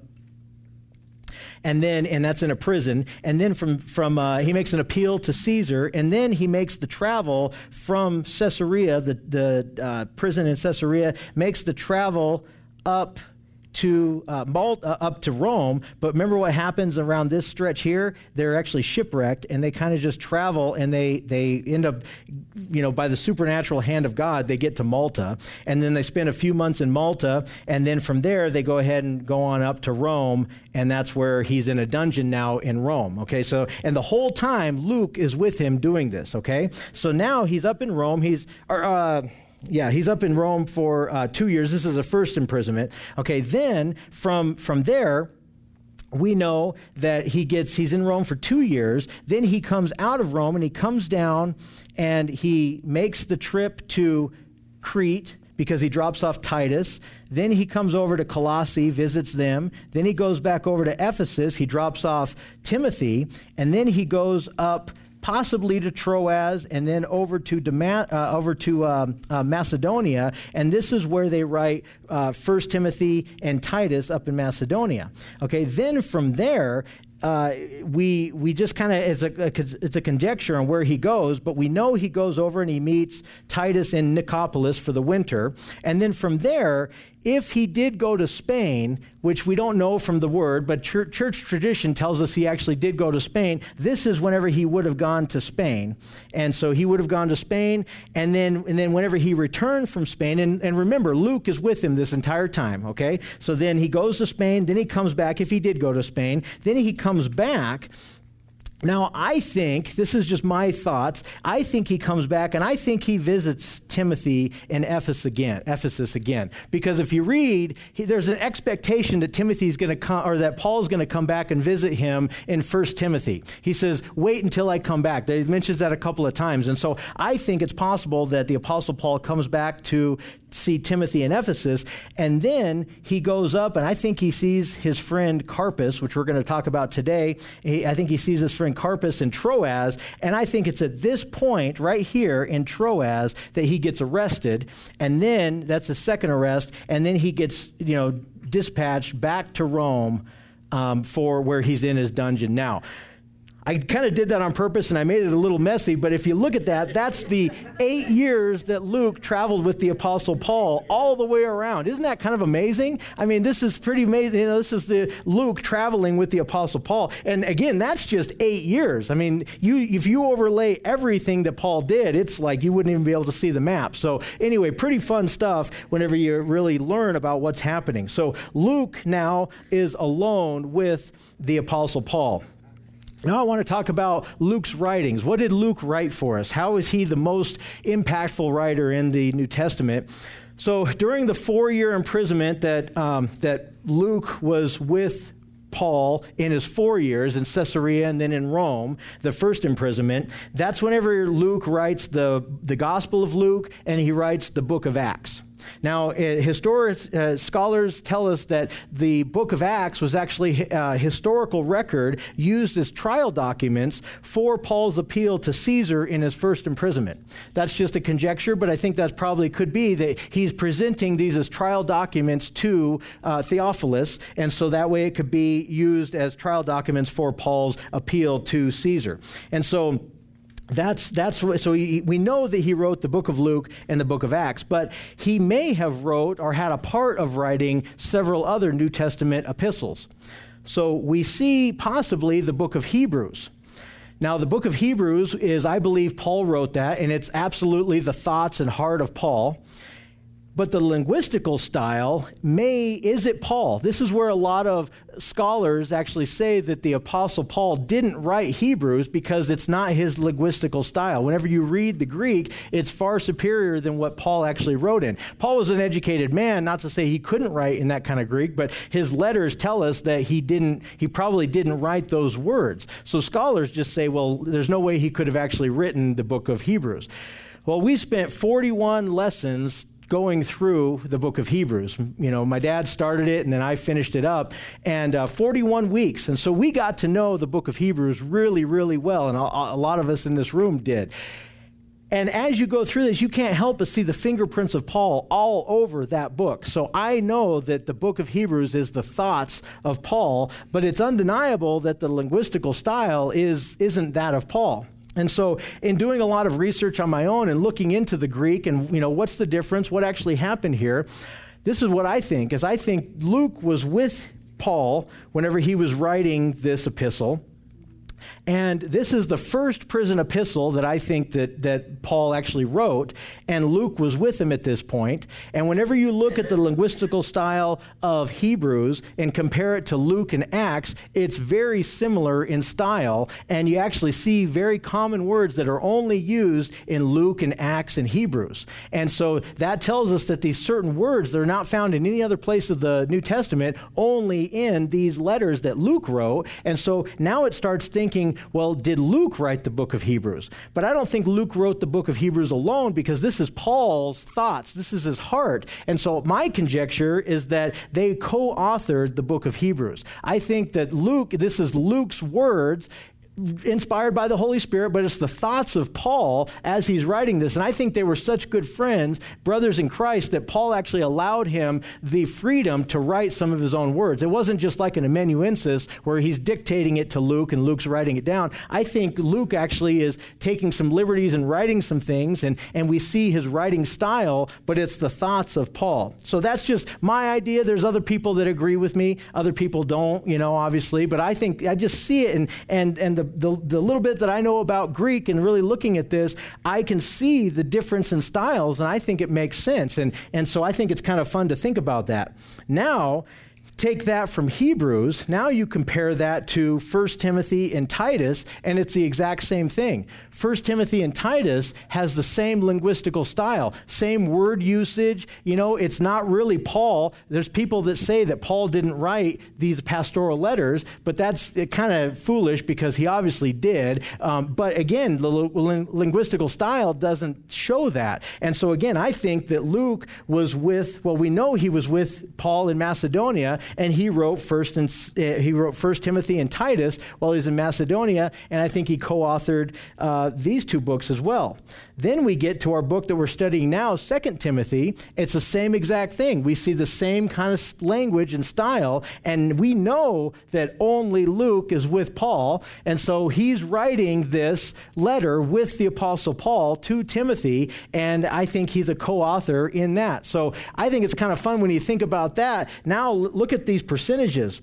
And then, and that's in a prison. And then from, from uh, he makes an appeal to Caesar, and then he makes the travel from Caesarea, the, the uh, prison in Caesarea, makes the travel up to uh, Malta, uh, up to Rome. But remember what happens around this stretch here? They're actually shipwrecked, and they kind of just travel, and they they end up, you know, by the supernatural hand of God, they get to Malta, and then they spend a few months in Malta, and then from there they go ahead and go on up to Rome, and that's where he's in a dungeon now in Rome. Okay, so and the whole time Luke is with him doing this. Okay, so now he's up in Rome. He's or, uh, Yeah, he's up in Rome for uh, two years. This is a first imprisonment. Okay, then from from there, we know that he gets, he's in Rome for two years. Then he comes out of Rome and he comes down and he makes the trip to Crete because he drops off Titus. Then he comes over to Colossae, visits them. Then he goes back over to Ephesus. He drops off Timothy. And then he goes up possibly to Troas, and then over to Dama- uh, over to um, uh, Macedonia, and this is where they write uh, First Timothy and Titus up in Macedonia. Okay, then from there, uh, we we just kind of it's a, a it's a conjecture on where he goes, but we know he goes over and he meets Titus in Nicopolis for the winter, and then from there, if he did go to Spain, which we don't know from the word, but church, church tradition tells us he actually did go to Spain, this is whenever he would have gone to Spain. And so he would have gone to Spain, and then and then whenever he returned from Spain, and, and remember, Luke is with him this entire time, okay? So then he goes to Spain, then he comes back, if he did go to Spain, then he comes back. Now, I think, this is just my thoughts, I think he comes back and I think he visits Timothy in Ephesus again, Ephesus again. Because if you read, he, there's an expectation that Timothy's going to come, or that Paul's going to come back and visit him in First Timothy. He says, wait until I come back. He mentions that a couple of times. And so I think it's possible that the Apostle Paul comes back to see Timothy in Ephesus, and then he goes up, and I think he sees his friend Carpus, which we're going to talk about today. He, I think he sees his friend Carpus in Troas, and I think it's at this point right here in Troas that he gets arrested, and then that's a second arrest, and then he gets, you know, dispatched back to Rome um, for where he's in his dungeon now. I kind of did that on purpose, and I made it a little messy, but if you look at that, that's the eight years that Luke traveled with the Apostle Paul all the way around. Isn't that kind of amazing? I mean, this is pretty amazing. You know, this is the Luke traveling with the Apostle Paul. And again, that's just eight years. I mean, you if you overlay everything that Paul did, it's like you wouldn't even be able to see the map. So anyway, pretty fun stuff whenever you really learn about what's happening. So Luke now is alone with the Apostle Paul. Now I want to talk about Luke's writings. What did Luke write for us? How is he the most impactful writer in the New Testament? So during the four-year imprisonment that um, that Luke was with Paul in his four years in Caesarea and then in Rome, the first imprisonment, that's whenever Luke writes the, the Gospel of Luke, and he writes the book of Acts. Now, uh, historic, uh, scholars tell us that the book of Acts was actually a historical record used as trial documents for Paul's appeal to Caesar in his first imprisonment. That's just a conjecture, but I think that probably could be that he's presenting these as trial documents to uh, Theophilus, and so that way it could be used as trial documents for Paul's appeal to Caesar. And so That's that's so he, we know that he wrote the book of Luke and the book of Acts, but he may have wrote or had a part of writing several other New Testament epistles. So we see possibly the book of Hebrews. Now, the book of Hebrews is, I believe, Paul wrote that, and it's absolutely the thoughts and heart of Paul. But the linguistical style, may, is it Paul? This is where a lot of scholars actually say that the Apostle Paul didn't write Hebrews because it's not his linguistical style. Whenever you read the Greek, it's far superior than what Paul actually wrote in. Paul was an educated man, not to say he couldn't write in that kind of Greek, but his letters tell us that he didn't, he probably didn't write those words. So scholars just say, well, there's no way he could have actually written the book of Hebrews. Well, we spent forty-one lessons going through the book of Hebrews. You know, my dad started it and then I finished it up, and uh, forty-one weeks. And so we got to know the book of Hebrews really, really well, and a, a lot of us in this room did. And as you go through this, you can't help but see the fingerprints of Paul all over that book. So I know that the book of Hebrews is the thoughts of Paul, but it's undeniable that the linguistical style is, isn't that of Paul. And so in doing a lot of research on my own and looking into the Greek and, you know, what's the difference, what actually happened here, this is what I think, is I think Luke was with Paul whenever he was writing this epistle. And this is the first prison epistle that I think that, that Paul actually wrote, and Luke was with him at this point. And whenever you look at the linguistical style of Hebrews and compare it to Luke and Acts, it's very similar in style, and you actually see very common words that are only used in Luke and Acts and Hebrews. And so that tells us that these certain words, they're not found in any other place of the New Testament, only in these letters that Luke wrote. And so now it starts thinking, well, did Luke write the book of Hebrews? But I don't think Luke wrote the book of Hebrews alone, because this is Paul's thoughts. This is his heart. And so my conjecture is that they co-authored the book of Hebrews. I think that Luke, this is Luke's words, inspired by the Holy Spirit, but it's the thoughts of Paul as he's writing this. And I think they were such good friends, brothers in Christ, that Paul actually allowed him the freedom to write some of his own words. It wasn't just like an amanuensis where he's dictating it to Luke and Luke's writing it down. I think Luke actually is taking some liberties and writing some things, and, and we see his writing style, but it's the thoughts of Paul. So that's just my idea. There's other people that agree with me. Other people don't, you know, obviously, but I think I just see it, and, and, and the The, the little bit that I know about Greek and really looking at this, I can see the difference in styles, and I think it makes sense. And, and so I think it's kind of fun to think about that. Now, take that from Hebrews, now you compare that to First Timothy and Titus, and it's the exact same thing. First Timothy and Titus has the same linguistical style, same word usage. You know, it's not really Paul. There's people that say that Paul didn't write these pastoral letters, but that's kind of foolish because he obviously did. Um, but again, the ling- linguistical style doesn't show that. And so again, I think that Luke was with, well, we know he was with Paul in Macedonia, and he wrote first and uh, he wrote First Timothy and Titus while he was in Macedonia, and I think he co-authored uh, these two books as well. Then we get to our book that we're studying now, Second Timothy. It's the same exact thing. We see the same kind of language and style, and we know that only Luke is with Paul, and so he's writing this letter with the Apostle Paul to Timothy, and I think he's a co-author in that. So I think it's kind of fun when you think about that. Now look at these percentages.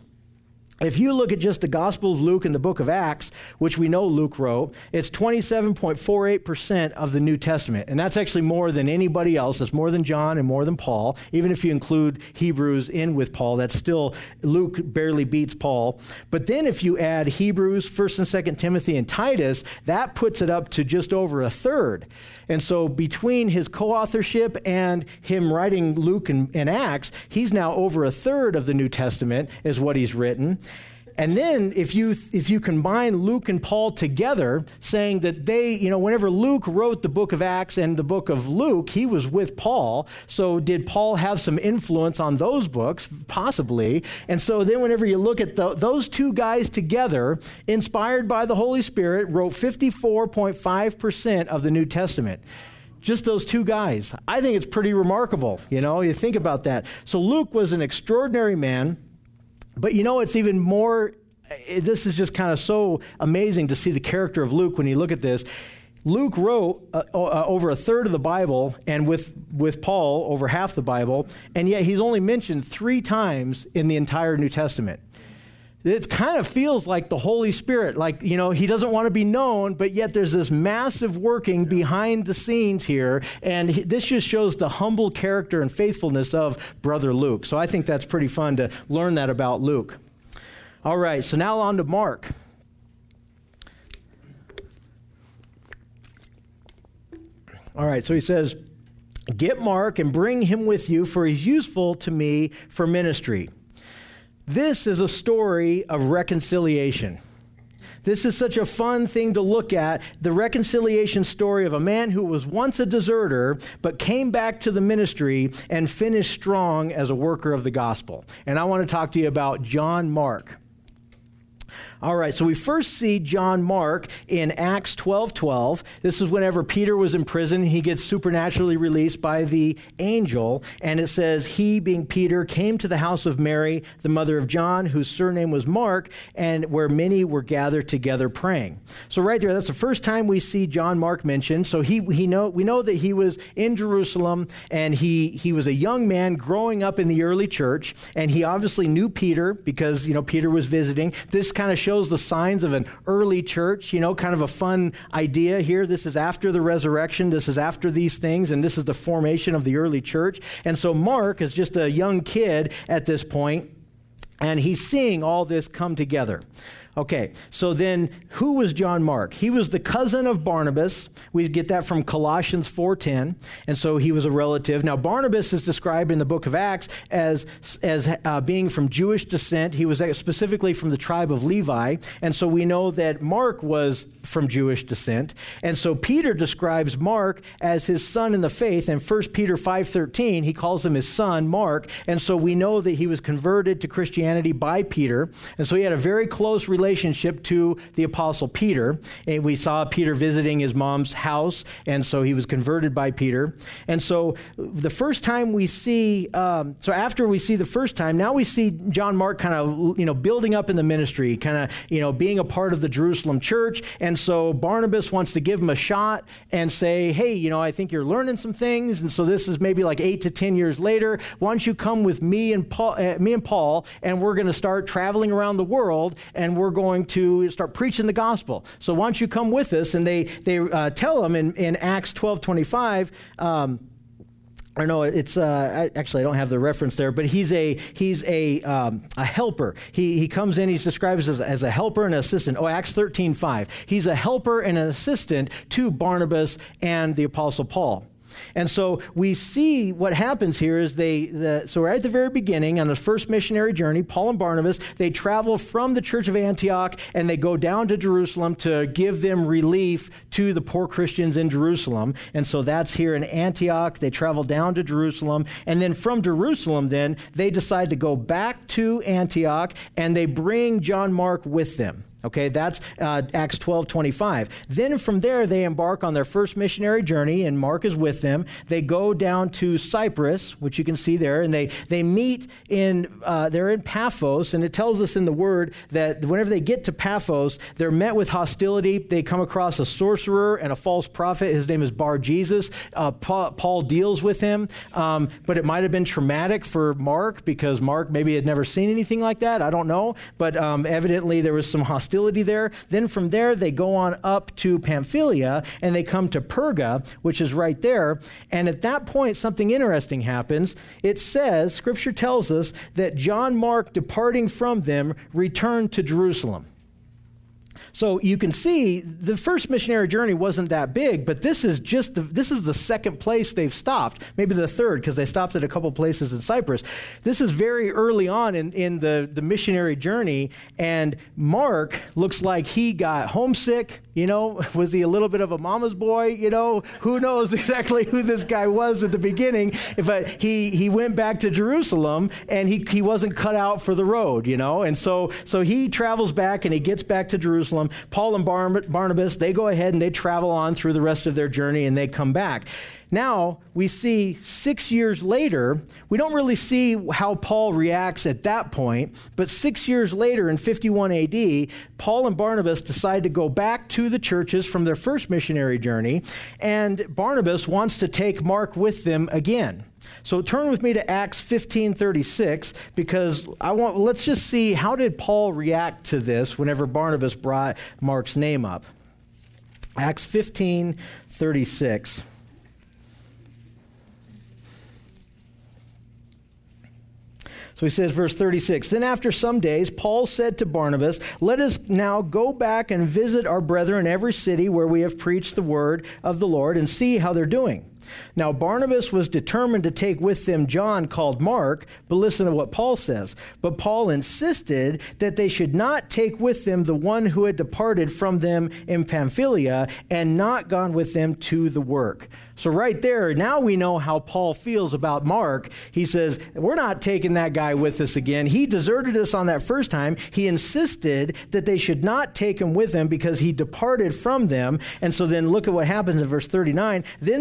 If you look at just the Gospel of Luke and the book of Acts, which we know Luke wrote, it's twenty-seven point four eight percent of the New Testament. And that's actually more than anybody else. It's more than John and more than Paul. Even if you include Hebrews in with Paul, that's still, Luke barely beats Paul. But then if you add Hebrews, First and Second Timothy, and Titus, that puts it up to just over a third. And so between his co-authorship and him writing Luke and, and Acts, he's now over a third of the New Testament is what he's written. And then if you if you combine Luke and Paul together, saying that they, you know, whenever Luke wrote the book of Acts and the book of Luke, he was with Paul. So did Paul have some influence on those books? Possibly. And so then whenever you look at the, those two guys together, inspired by the Holy Spirit, wrote fifty-four point five percent of the New Testament. Just those two guys. I think it's pretty remarkable. You know, you think about that. So Luke was an extraordinary man. But you know, it's even more, this is just kind of so amazing to see the character of Luke when you look at this. Luke wrote uh, uh, over a third of the Bible, and with, with Paul, over half the Bible, and yet he's only mentioned three times in the entire New Testament. It kind of feels like the Holy Spirit, like, you know, he doesn't want to be known, but yet there's this massive working behind the scenes here, and he, this just shows the humble character and faithfulness of Brother Luke. So I think that's pretty fun to learn that about Luke. All right, so now on to Mark. All right, so he says, "Get Mark and bring him with you, for he's useful to me for ministry." This is a story of reconciliation. This is such a fun thing to look at, the reconciliation story of a man who was once a deserter, but came back to the ministry and finished strong as a worker of the gospel. And I want to talk to you about John Mark. All right, so we first see John Mark in Acts twelve twelve. This is whenever Peter was in prison. He gets supernaturally released by the angel, and it says, he, being Peter, came to the house of Mary, the mother of John, whose surname was Mark, and where many were gathered together praying. So right there, that's the first time we see John Mark mentioned. So he, he know, we know that he was in Jerusalem, and he, he was a young man growing up in the early church, and he obviously knew Peter because, you know, Peter was visiting. This kind of shows shows the signs of an early church, you know, kind of a fun idea here. This is after the resurrection. This is after these things, and this is the formation of the early church. And so Mark is just a young kid at this point, and he's seeing all this come together. Okay, so then who was John Mark? He was the cousin of Barnabas. We get that from Colossians four ten, and so he was a relative. Now, Barnabas is described in the book of Acts as, as uh, being from Jewish descent. He was specifically from the tribe of Levi, and so we know that Mark was from Jewish descent. And so Peter describes Mark as his son in the faith. In First Peter five thirteen, he calls him his son, Mark, and so we know that he was converted to Christianity by Peter, and so he had a very close relationship relationship to the Apostle Peter. And we saw Peter visiting his mom's house, and so he was converted by Peter. And so the first time we see, um, so after we see the first time, now we see John Mark kind of, you know, building up in the ministry, kind of, you know, being a part of the Jerusalem church. And so Barnabas wants to give him a shot and say, hey, you know, I think you're learning some things. And so this is maybe like eight to ten years later. Why don't you come with me and Paul, uh, me and Paul, and we're going to start traveling around the world, and we're going to start preaching the gospel. So why don't you come with us? And they they uh, tell him in, in Acts twelve twenty-five, um, or no, it's uh, I, actually I don't have the reference there, but he's a he's a um, a helper. He he comes in. He's described as, as a helper and an assistant. Oh, Acts thirteen five. He's a helper and an assistant to Barnabas and the Apostle Paul. And so we see what happens here is they, the, so right at the very beginning on the first missionary journey, Paul and Barnabas, they travel from the church of Antioch and they go down to Jerusalem to give them relief to the poor Christians in Jerusalem. And so that's here in Antioch. They travel down to Jerusalem. And then from Jerusalem, then they decide to go back to Antioch, and they bring John Mark with them. Okay, that's uh, Acts twelve twenty-five. Then from there, they embark on their first missionary journey, and Mark is with them. They go down to Cyprus, which you can see there, and they they meet in, uh, they're in Paphos, and it tells us in the Word that whenever they get to Paphos, they're met with hostility. They come across a sorcerer and a false prophet. His name is Bar-Jesus. Uh, Paul, Paul deals with him, um, but it might have been traumatic for Mark because Mark maybe had never seen anything like that. I don't know, but um, evidently there was some hostility there. Then from there, they go on up to Pamphylia, and they come to Perga, which is right there. And at that point, something interesting happens. It says, Scripture tells us that John Mark, departing from them, returned to Jerusalem. So you can see the first missionary journey wasn't that big, but this is just the, this is the second place they've stopped, maybe the third, because they stopped at a couple places in Cyprus. This is very early on in, in the, the missionary journey, and Mark looks like he got homesick. You know, was he a little bit of a mama's boy? You know, who knows exactly who this guy was at the beginning, but he, he went back to Jerusalem, and he, he wasn't cut out for the road, you know, and so so he travels back, and he gets back to Jerusalem. Paul and Bar- Barnabas, they go ahead and they travel on through the rest of their journey, and they come back. Now, we see six years later, we don't really see how Paul reacts at that point, but six years later in fifty-one A D, Paul and Barnabas decide to go back to the churches from their first missionary journey, and Barnabas wants to take Mark with them again. So turn with me to Acts fifteen thirty-six, because I want, let's just see, how did Paul react to this whenever Barnabas brought Mark's name up? Acts fifteen thirty-six. So he says, verse thirty-six, then after some days, Paul said to Barnabas, let us now go back and visit our brethren in every city where we have preached the word of the Lord and see how they're doing. Now, Barnabas was determined to take with them John called Mark, but listen to what Paul says. But Paul insisted that they should not take with them the one who had departed from them in Pamphylia and not gone with them to the work. So right there, now we know how Paul feels about Mark. He says, we're not taking that guy with us again. He deserted us on that first time. He insisted that they should not take him with them because he departed from them. And so then look at what happens in verse thirty-nine. Then the continued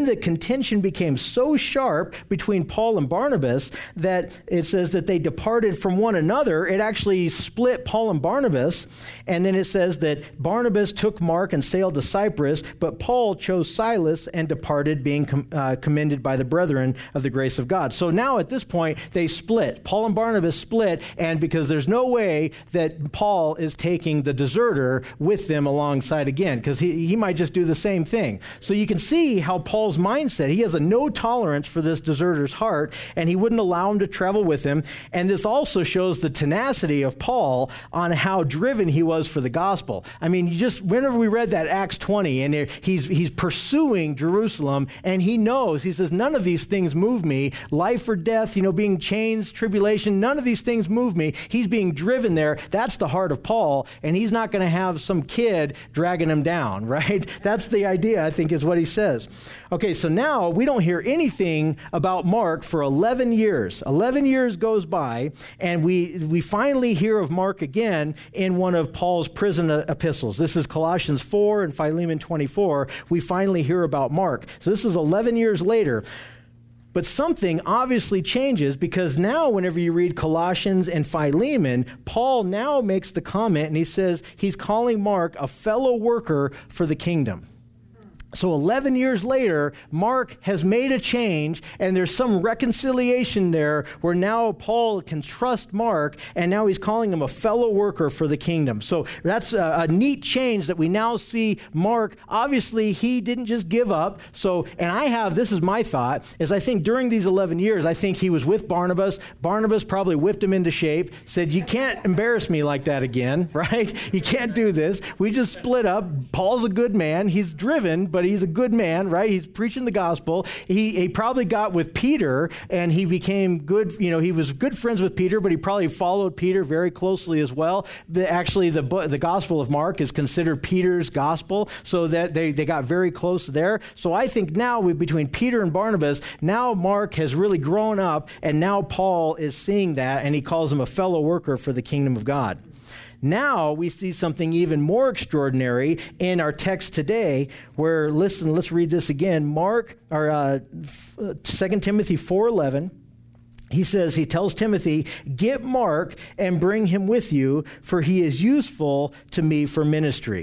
tension became so sharp between Paul and Barnabas that it says that they departed from one another. It actually split Paul and Barnabas. And then it says that Barnabas took Mark and sailed to Cyprus, but Paul chose Silas and departed, being com- uh, commended by the brethren of the grace of God. So now at this point, they split. Paul and Barnabas split, and because there's no way that Paul is taking the deserter with them alongside again, because he, he might just do the same thing. So you can see how Paul's mindset, he has a no tolerance for this deserter's heart, and he wouldn't allow him to travel with him. And this also shows the tenacity of Paul on how driven he was for the gospel. I mean, you just, whenever we read that Acts twenty, and he's, he's pursuing Jerusalem, and he knows, he says, none of these things move me. Life or death, you know, being chains, tribulation, none of these things move me. He's being driven there. That's the heart of Paul, and he's not going to have some kid dragging him down, right? That's the idea, I think, is what he says. Okay, so now we don't hear anything about Mark for eleven years. eleven years goes by, and we, we finally hear of Mark again in one of Paul's prison epistles. This is Colossians four and Philemon twenty-four. We finally hear about Mark. So this is eleven years later. But something obviously changes, because now whenever you read Colossians and Philemon, Paul now makes the comment, and he says he's calling Mark a fellow worker for the kingdom. So eleven years later, Mark has made a change, and there's some reconciliation there where now Paul can trust Mark, and now he's calling him a fellow worker for the kingdom. So that's a, a neat change that we now see Mark. Obviously, he didn't just give up. So, and I have, this is my thought, is I think during these eleven years, I think he was with Barnabas. Barnabas probably whipped him into shape, said, you can't embarrass me like that again, right? You can't do this. We just split up. Paul's a good man. He's driven, but But he's a good man, right? He's preaching the gospel. He, he probably got with Peter, and he became good, you know, he was good friends with Peter, but he probably followed Peter very closely as well. The, actually, the the Gospel of Mark is considered Peter's gospel, so that they, they got very close there. So I think now, we, between Peter and Barnabas, now Mark has really grown up, and now Paul is seeing that, and he calls him a fellow worker for the kingdom of God. Now we see something even more extraordinary in our text today, where, listen, let's read this again. Mark, or uh, Second Timothy four eleven, he says, he tells Timothy, get Mark and bring him with you, for he is useful to me for ministry.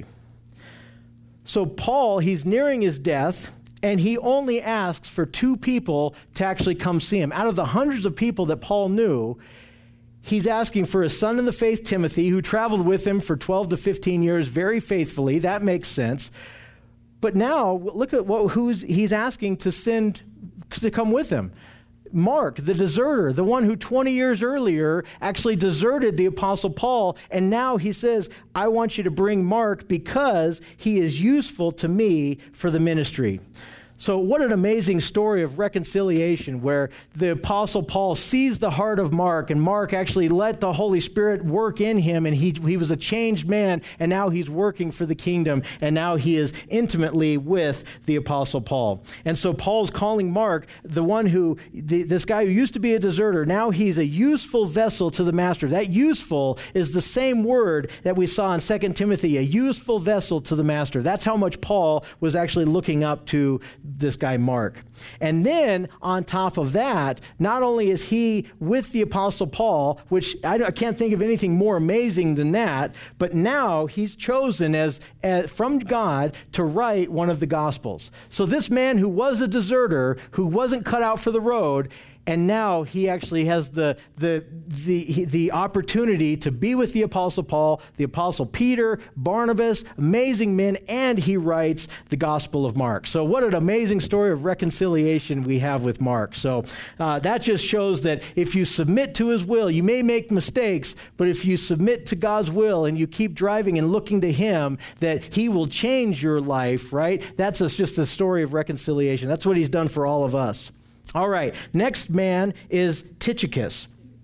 So Paul, he's nearing his death, and he only asks for two people to actually come see him. Out of the hundreds of people that Paul knew, he's asking for his son in the faith, Timothy, who traveled with him for twelve to fifteen years very faithfully. That makes sense. But now, look at what who's he's asking to send to come with him. Mark, the deserter, the one who twenty years earlier actually deserted the Apostle Paul, and now he says, I want you to bring Mark because he is useful to me for the ministry. So what an amazing story of reconciliation, where the Apostle Paul sees the heart of Mark, and Mark actually let the Holy Spirit work in him, and he, he was a changed man, and now he's working for the kingdom, and now he is intimately with the Apostle Paul. And so Paul's calling Mark, the one who, the, this guy who used to be a deserter, now he's a useful vessel to the master. That useful is the same word that we saw in Second Timothy, a useful vessel to the master. That's how much Paul was actually looking up to this guy Mark. And then on top of that, not only is he with the Apostle Paul, which I, I can't think of anything more amazing than that, but now he's chosen as, as from God to write one of the Gospels. So this man who was a deserter, who wasn't cut out for the road, and now he actually has the, the, the, the opportunity to be with the Apostle Paul, the Apostle Peter, Barnabas, amazing men, and he writes the Gospel of Mark. So what an amazing story of reconciliation we have with Mark. So uh, that just shows that if you submit to his will, you may make mistakes, but if you submit to God's will and you keep driving and looking to him, that he will change your life, right? That's a, just a story of reconciliation. That's what he's done for all of us. All right, next man is Tychicus.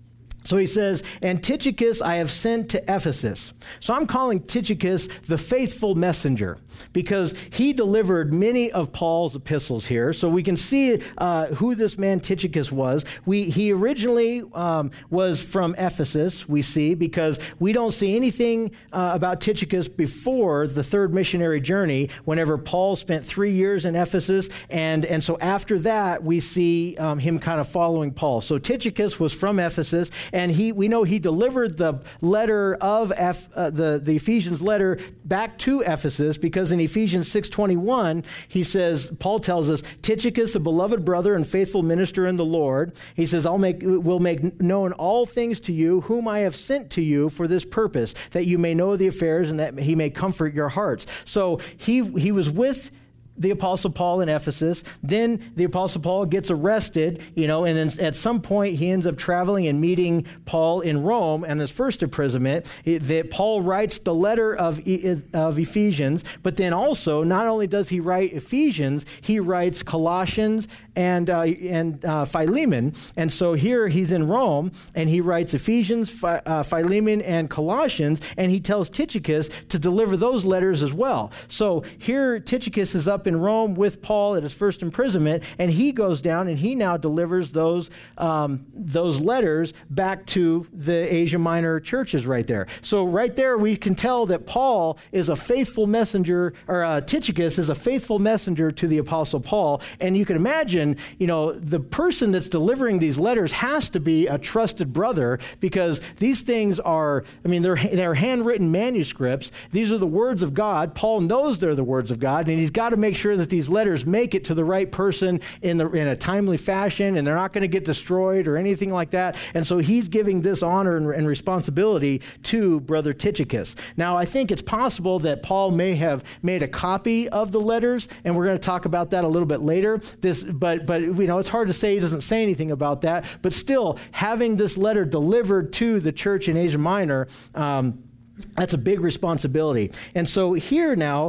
So he says, and Tychicus I have sent to Ephesus. So I'm calling Tychicus the faithful messenger because he delivered many of Paul's epistles here. So we can see uh, who this man Tychicus was. We, he originally um, was from Ephesus, we see, because we don't see anything uh, about Tychicus before the third missionary journey, whenever Paul spent three years in Ephesus. And, and so after that, we see um, him kind of following Paul. So Tychicus was from Ephesus. And he, we know he delivered the letter of F, uh, the, the Ephesians letter back to Ephesus, because in Ephesians six twenty-one, he says, Paul tells us, Tychicus, a beloved brother and faithful minister in the Lord, he says, I'll make, will make known all things to you, whom I have sent to you for this purpose, that you may know the affairs and that he may comfort your hearts. So he, he was with the Apostle Paul in Ephesus. Then the Apostle Paul gets arrested, you know, and then at some point he ends up traveling and meeting Paul in Rome and his first imprisonment. It, that Paul writes the letter of, of Ephesians, but then also, not only does he write Ephesians, he writes Colossians and uh, and uh, Philemon. And so here he's in Rome, and he writes Ephesians, Phi, uh, Philemon, and Colossians, and he tells Tychicus to deliver those letters as well. So here Tychicus is up in Rome with Paul at his first imprisonment, and he goes down and he now delivers those um, those letters back to the Asia Minor churches right there. So right there we can tell that Paul is a faithful messenger, or uh, Tychicus is a faithful messenger to the Apostle Paul. And you can imagine, you know, the person that's delivering these letters has to be a trusted brother, because these things are, I mean, they're, they're handwritten manuscripts. These are the words of God. Paul knows they're the words of God, and he's got to make sure that these letters make it to the right person in the in a timely fashion, and they're not going to get destroyed or anything like that. And so he's giving this honor and, and responsibility to Brother Tychicus. Now, I think it's possible that Paul may have made a copy of the letters, and we're going to talk about that a little bit later. This, but but you know, it's hard to say. He doesn't say anything about that. But still, having this letter delivered to the church in Asia Minor, um, that's a big responsibility. And so here now,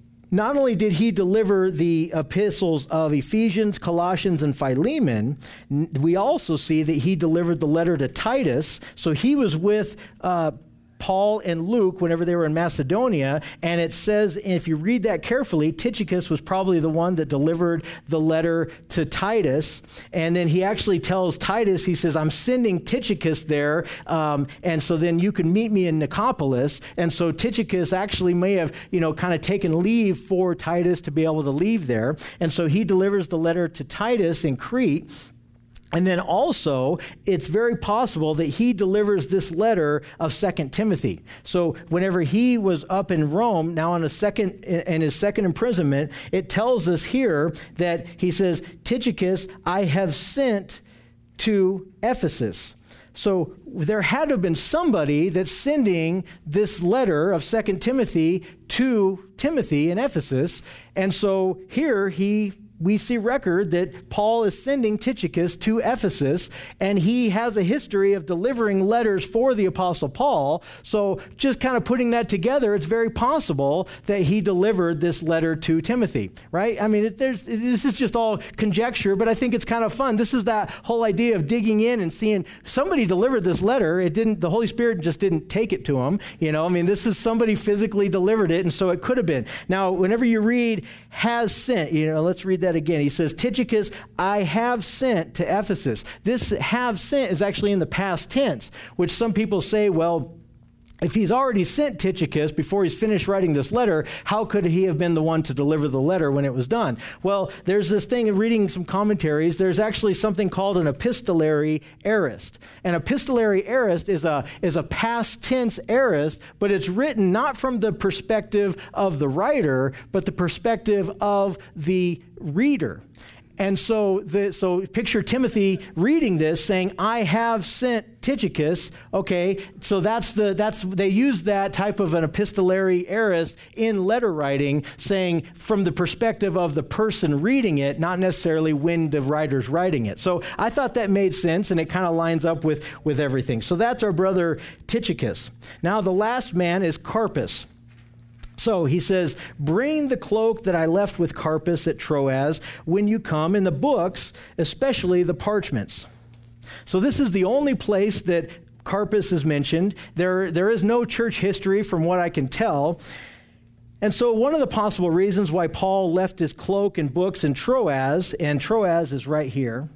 not only did he deliver the epistles of Ephesians, Colossians, and Philemon, we also see that he delivered the letter to Titus. So he was with uh, Paul and Luke whenever they were in Macedonia, and it says, if you read that carefully, Tychicus was probably the one that delivered the letter to Titus. And then he actually tells Titus, he says, I'm sending Tychicus there, um, and so then you can meet me in Nicopolis. And so Tychicus actually may have, you know, kind of taken leave for Titus to be able to leave there. And so he delivers the letter to Titus in Crete. And then also, it's very possible that he delivers this letter of Second Timothy. So whenever he was up in Rome, now on a second, in his second imprisonment, it tells us here that he says, Tychicus, I have sent to Ephesus. So there had to have been somebody that's sending this letter of Second Timothy to Timothy in Ephesus. And so here he we see record that Paul is sending Tychicus to Ephesus, and he has a history of delivering letters for the Apostle Paul. So just kind of putting that together, it's very possible that he delivered this letter to Timothy, right? I mean, it, there's, this is just all conjecture, but I think it's kind of fun. This is that whole idea of digging in and seeing somebody delivered this letter. It didn't, the Holy Spirit just didn't take it to him. You know, I mean, this is somebody physically delivered it, and so it could have been. Now, whenever you read has sent, you know, let's read that again. He says, Tychicus, I have sent to Ephesus. This have sent is actually in the past tense, which some people say, well, if he's already sent Tychicus before he's finished writing this letter, how could he have been the one to deliver the letter when it was done? Well, there's this thing of reading some commentaries. There's actually something called an epistolary aorist. An epistolary aorist is a, is a past tense aorist, but it's written not from the perspective of the writer, but the perspective of the reader. And so, the, so picture Timothy reading this, saying, "I have sent Tychicus." Okay, so that's the that's they use that type of an epistolary aorist in letter writing, saying from the perspective of the person reading it, not necessarily when the writer's writing it. So I thought that made sense, and it kind of lines up with with everything. So that's our brother Tychicus. Now the last man is Carpus. So he says, "Bring the cloak that I left with Carpus at Troas when you come, in the books, especially the parchments." So this is the only place that Carpus is mentioned. There, there is no church history from what I can tell. And so one of the possible reasons why Paul left his cloak and books in Troas, and Troas is right here,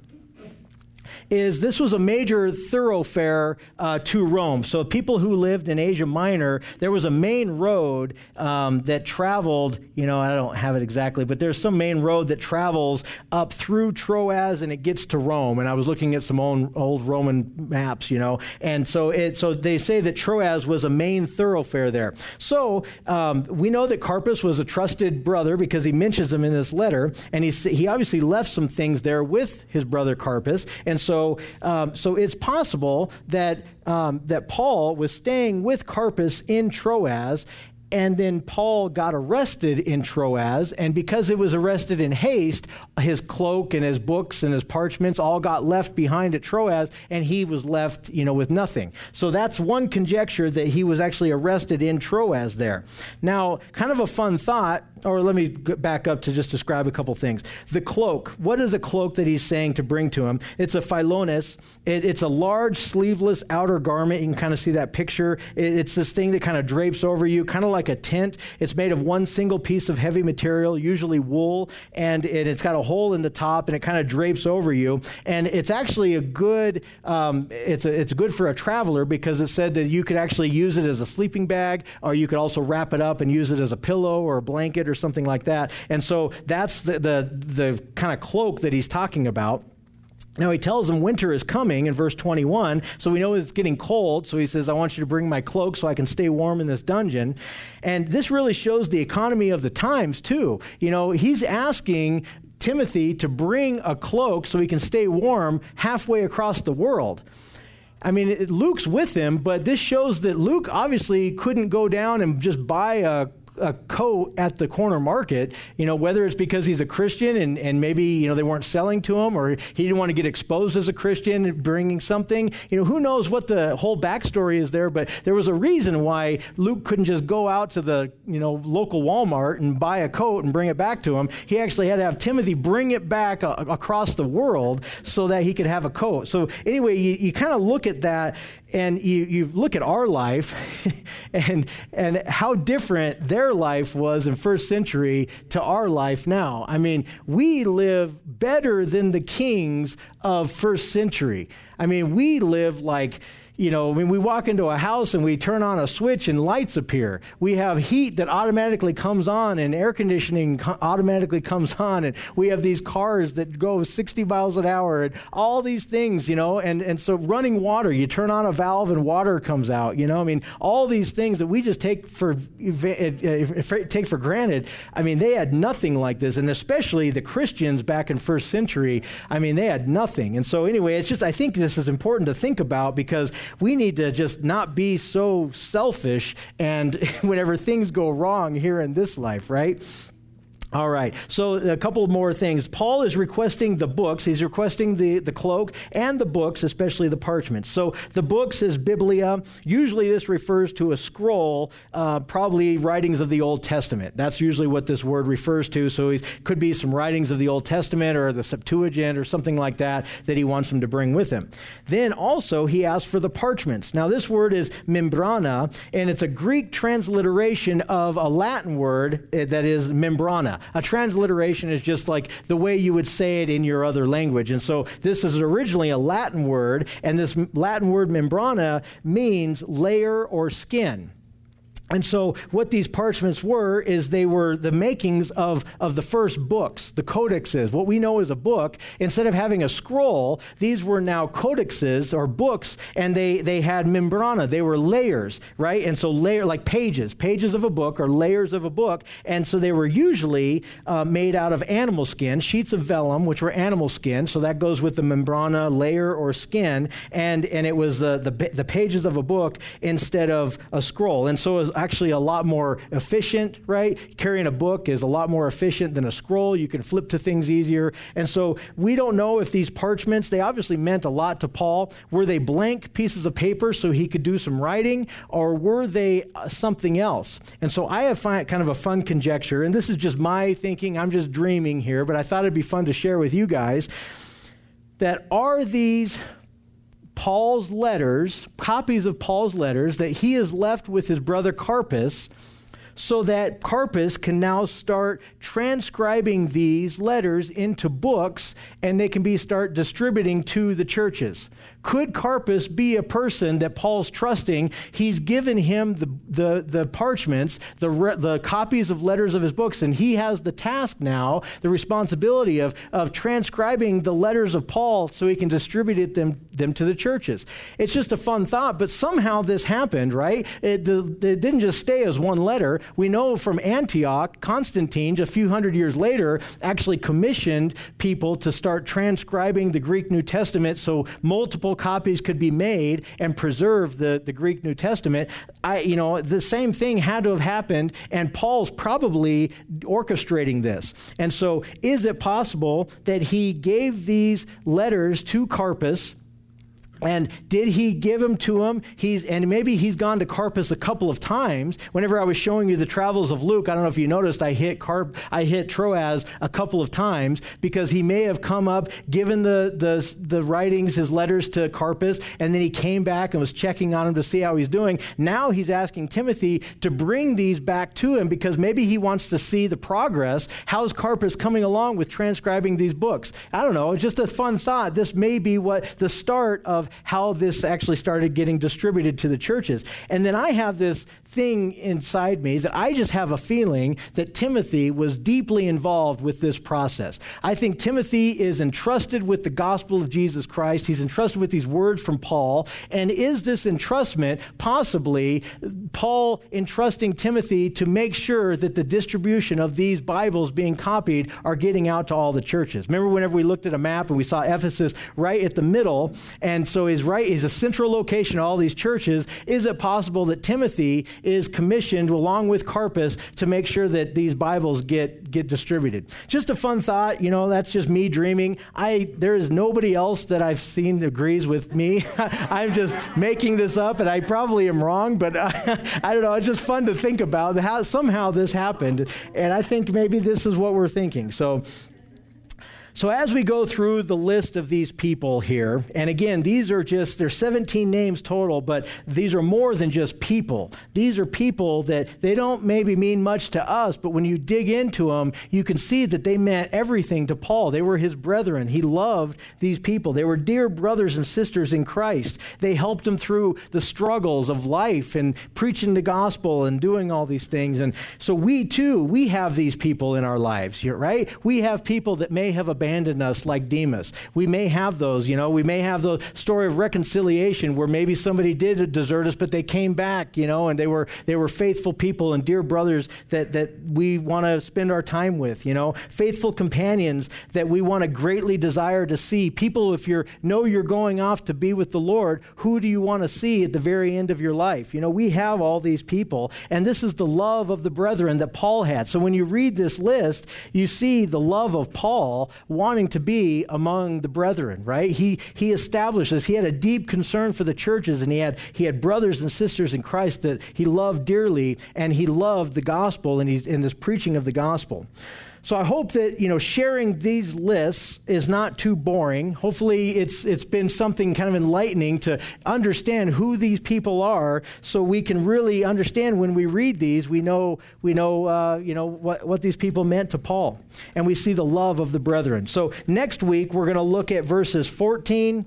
is this was a major thoroughfare uh, to Rome. So people who lived in Asia Minor, there was a main road um, that traveled, you know, I don't have it exactly, but there's some main road that travels up through Troas and it gets to Rome. And I was looking at some old, old Roman maps, you know, and so it, so they say that Troas was a main thoroughfare there. So um, we know that Carpus was a trusted brother because he mentions him in this letter, and he he obviously left some things there with his brother Carpus, and so um, so it's possible that um, that Paul was staying with Carpus in Troas. And then Paul got arrested in Troas, and because it was arrested in haste, his cloak and his books and his parchments all got left behind at Troas, and he was left, you know, with nothing. So that's one conjecture, that he was actually arrested in Troas there. Now, kind of a fun thought, or let me back up to just describe a couple things. The cloak, what is a cloak that he's saying to bring to him? It's a phyllonis. It, it's a large sleeveless outer garment. You can kind of see that picture. It, it's this thing that kind of drapes over you, kind of like a tent. It's made of one single piece of heavy material, usually wool, and it, it's got a hole in the top, and it kind of drapes over you. And it's actually a good, um, it's a, it's good for a traveler, because it said that you could actually use it as a sleeping bag, or you could also wrap it up and use it as a pillow or a blanket or something like that. And so that's the the, the kind of cloak that he's talking about. Now, he tells them winter is coming in verse twenty-one, so we know it's getting cold, so he says, I want you to bring my cloak so I can stay warm in this dungeon. And this really shows the economy of the times, too. You know, he's asking Timothy to bring a cloak so he can stay warm halfway across the world. I mean, it, Luke's with him, but this shows that Luke obviously couldn't go down and just buy a a coat at the corner market, you know, whether it's because he's a Christian and, and maybe, you know, they weren't selling to him, or he didn't want to get exposed as a Christian and bringing something, you know, who knows what the whole backstory is there, but there was a reason why Luke couldn't just go out to the, you know, local Walmart and buy a coat and bring it back to him. He actually had to have Timothy bring it back a, across the world so that he could have a coat. So anyway, you, you kind of look at that, and you, you look at our life and and how different their life was in first century to our life now. I mean, we live better than the kings of first century. I mean, we live like, you know, when we walk into a house and we turn on a switch and lights appear. We have heat that automatically comes on, and air conditioning co- automatically comes on, and we have these cars that go sixty miles an hour, and all these things, you know, and, and so running water, you turn on a valve and water comes out, you know, I mean, all these things that we just take for, take for granted. I mean, they had nothing like this, and especially the Christians back in first century, I mean, they had nothing. And so anyway, it's just, I think this is important to think about, because we need to just not be so selfish and whenever things go wrong here in this life, right? All right, so a couple more things. Paul is requesting the books. He's requesting the, the cloak and the books, especially the parchments. So the books is Biblia. Usually this refers to a scroll, uh, probably writings of the Old Testament. That's usually what this word refers to. So it could be some writings of the Old Testament or the Septuagint or something like that that he wants them to bring with him. Then also he asks for the parchments. Now this word is membrana, and it's a Greek transliteration of a Latin word that is membrana. A transliteration is just like the way you would say it in your other language. And so this is originally a Latin word, and this Latin word membrana means layer or skin. And so what these parchments were is they were the makings of, of the first books, the codexes, what we know as a book. Instead of having a scroll, these were now codexes or books, and they, they had membrana. They were layers, right? And so layer, like pages, pages of a book or layers of a book. And so they were usually uh, made out of animal skin, sheets of vellum, which were animal skin. So that goes with the membrana, layer or skin. And, and it was uh, the, the pages of a book instead of a scroll. And so it was actually a lot more efficient, right? Carrying a book is a lot more efficient than a scroll. You can flip to things easier. And so we don't know if these parchments, they obviously meant a lot to Paul. Were they blank pieces of paper so he could do some writing, or were they uh, something else? And so I have find, kind of a fun conjecture, and this is just my thinking. I'm just dreaming here, but I thought it'd be fun to share with you guys, that are these Paul's letters, copies of Paul's letters that he has left with his brother Carpus, so that Carpus can now start transcribing these letters into books, and they can be start distributing to the churches. Could Carpus be a person that Paul's trusting? He's given him the the, the parchments, the re, the copies of letters of his books, and he has the task now, the responsibility of, of transcribing the letters of Paul so he can distribute them, them to the churches. It's just a fun thought, but somehow this happened, right? It, the, it didn't just stay as one letter. We know from Antioch, Constantine, a few hundred years later, actually commissioned people to start transcribing the Greek New Testament so multiple copies could be made and preserve the, the Greek New Testament. I, you know, the same thing had to have happened, and Paul's probably orchestrating this. And so is it possible that he gave these letters to Carpus? And did he give them to him? He's and maybe he's gone to Carpus a couple of times. Whenever I was showing you the travels of Luke, I don't know if you noticed, I hit Carp, I hit Troas a couple of times because he may have come up, given the the the writings, his letters to Carpus, and then he came back and was checking on him to see how he's doing. Now he's asking Timothy to bring these back to him because maybe he wants to see the progress. How's Carpus coming along with transcribing these books? I don't know. It's just a fun thought. This may be what the start of how this actually started getting distributed to the churches. And then I have this thing inside me that I just have a feeling that Timothy was deeply involved with this process. I think Timothy is entrusted with the gospel of Jesus Christ. He's entrusted with these words from Paul. And is this entrustment possibly Paul entrusting Timothy to make sure that the distribution of these Bibles being copied are getting out to all the churches? Remember whenever we looked at a map and we saw Ephesus right at the middle, and so he's right, he's a central location of all these churches. Is it possible that Timothy is commissioned along with Carpus to make sure that these Bibles get, get distributed? Just a fun thought, you know, that's just me dreaming. I there is nobody else that I've seen that agrees with me. I'm just making this up, and I probably am wrong, but I, I don't know, it's just fun to think about how somehow this happened, and I think maybe this is what we're thinking. So So as we go through the list of these people here, and again, these are just, there's seventeen names total, but these are more than just people. These are people that they don't maybe mean much to us, but when you dig into them, you can see that they meant everything to Paul. They were his brethren. He loved these people. They were dear brothers and sisters in Christ. They helped him through the struggles of life and preaching the gospel and doing all these things. And so we too, we have these people in our lives, right? We have people that may have abandoned us like Demas. We may have those, you know, we may have the story of reconciliation where maybe somebody did desert us, but they came back, you know, and they were they were faithful people and dear brothers that, that we want to spend our time with, you know, faithful companions that we want to greatly desire to see. People, if you know you're going off to be with the Lord, who do you want to see at the very end of your life? You know, we have all these people, and this is the love of the brethren that Paul had. So when you read this list, you see the love of Paul wanting to be among the brethren, right? He he established this. He had a deep concern for the churches, and he had he had brothers and sisters in Christ that he loved dearly, and he loved the gospel, and he's in this preaching of the gospel. So I hope that, you know, sharing these lists is not too boring. Hopefully it's it's been something kind of enlightening to understand who these people are, so we can really understand when we read these, we know we know uh, you know what, what these people meant to Paul, and we see the love of the brethren. So next week we're going to look at verses fourteen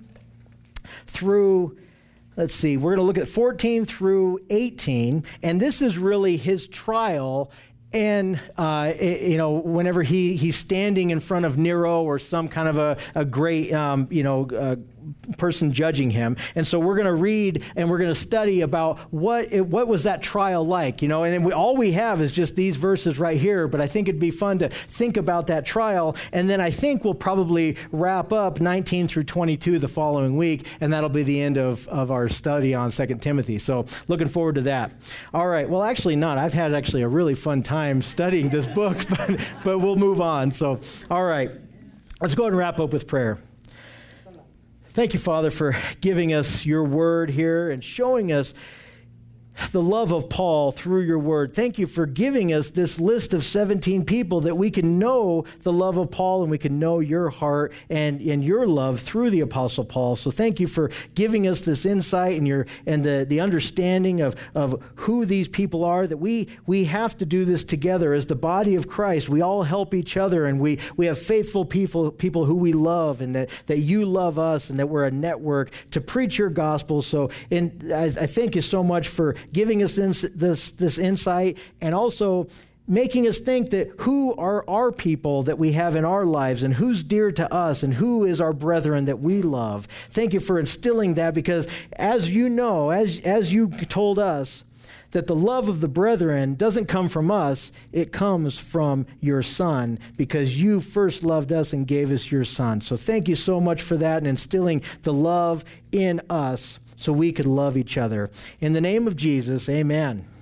through Let's see, we're going to look at fourteen through eighteen, and this is really his trial. And, uh, you know, whenever he, he's standing in front of Nero or some kind of a, a great, um, you know, uh, person judging him. And so we're going to read and we're going to study about what it, what was that trial like, you know, and we, all we have is just these verses right here, but I think it'd be fun to think about that trial. And then I think we'll probably wrap up nineteen through twenty-two the following week, and that'll be the end of, of our study on Second Timothy. So looking forward to that. All right. Well, actually not. I've had actually a really fun time studying this book, but, but we'll move on. So, all right. Let's go ahead and wrap up with prayer. Thank you, Father, for giving us your word here and showing us the love of Paul through your word. Thank you for giving us this list of seventeen people that we can know the love of Paul and we can know your heart and, and your love through the Apostle Paul. So thank you for giving us this insight and your and the, the understanding of, of who these people are, that we we have to do this together as the body of Christ. We all help each other, and we, we have faithful people, people who we love, and that, that you love us, and that we're a network to preach your gospel. So and I, I thank you so much for giving us this, this, this insight, and also making us think that who are our people that we have in our lives and who's dear to us and who is our brethren that we love. Thank you for instilling that, because as you know, as, as you told us, that the love of the brethren doesn't come from us, it comes from your Son, because you first loved us and gave us your Son. So thank you so much for that and instilling the love in us so we could love each other. In the name of Jesus, amen.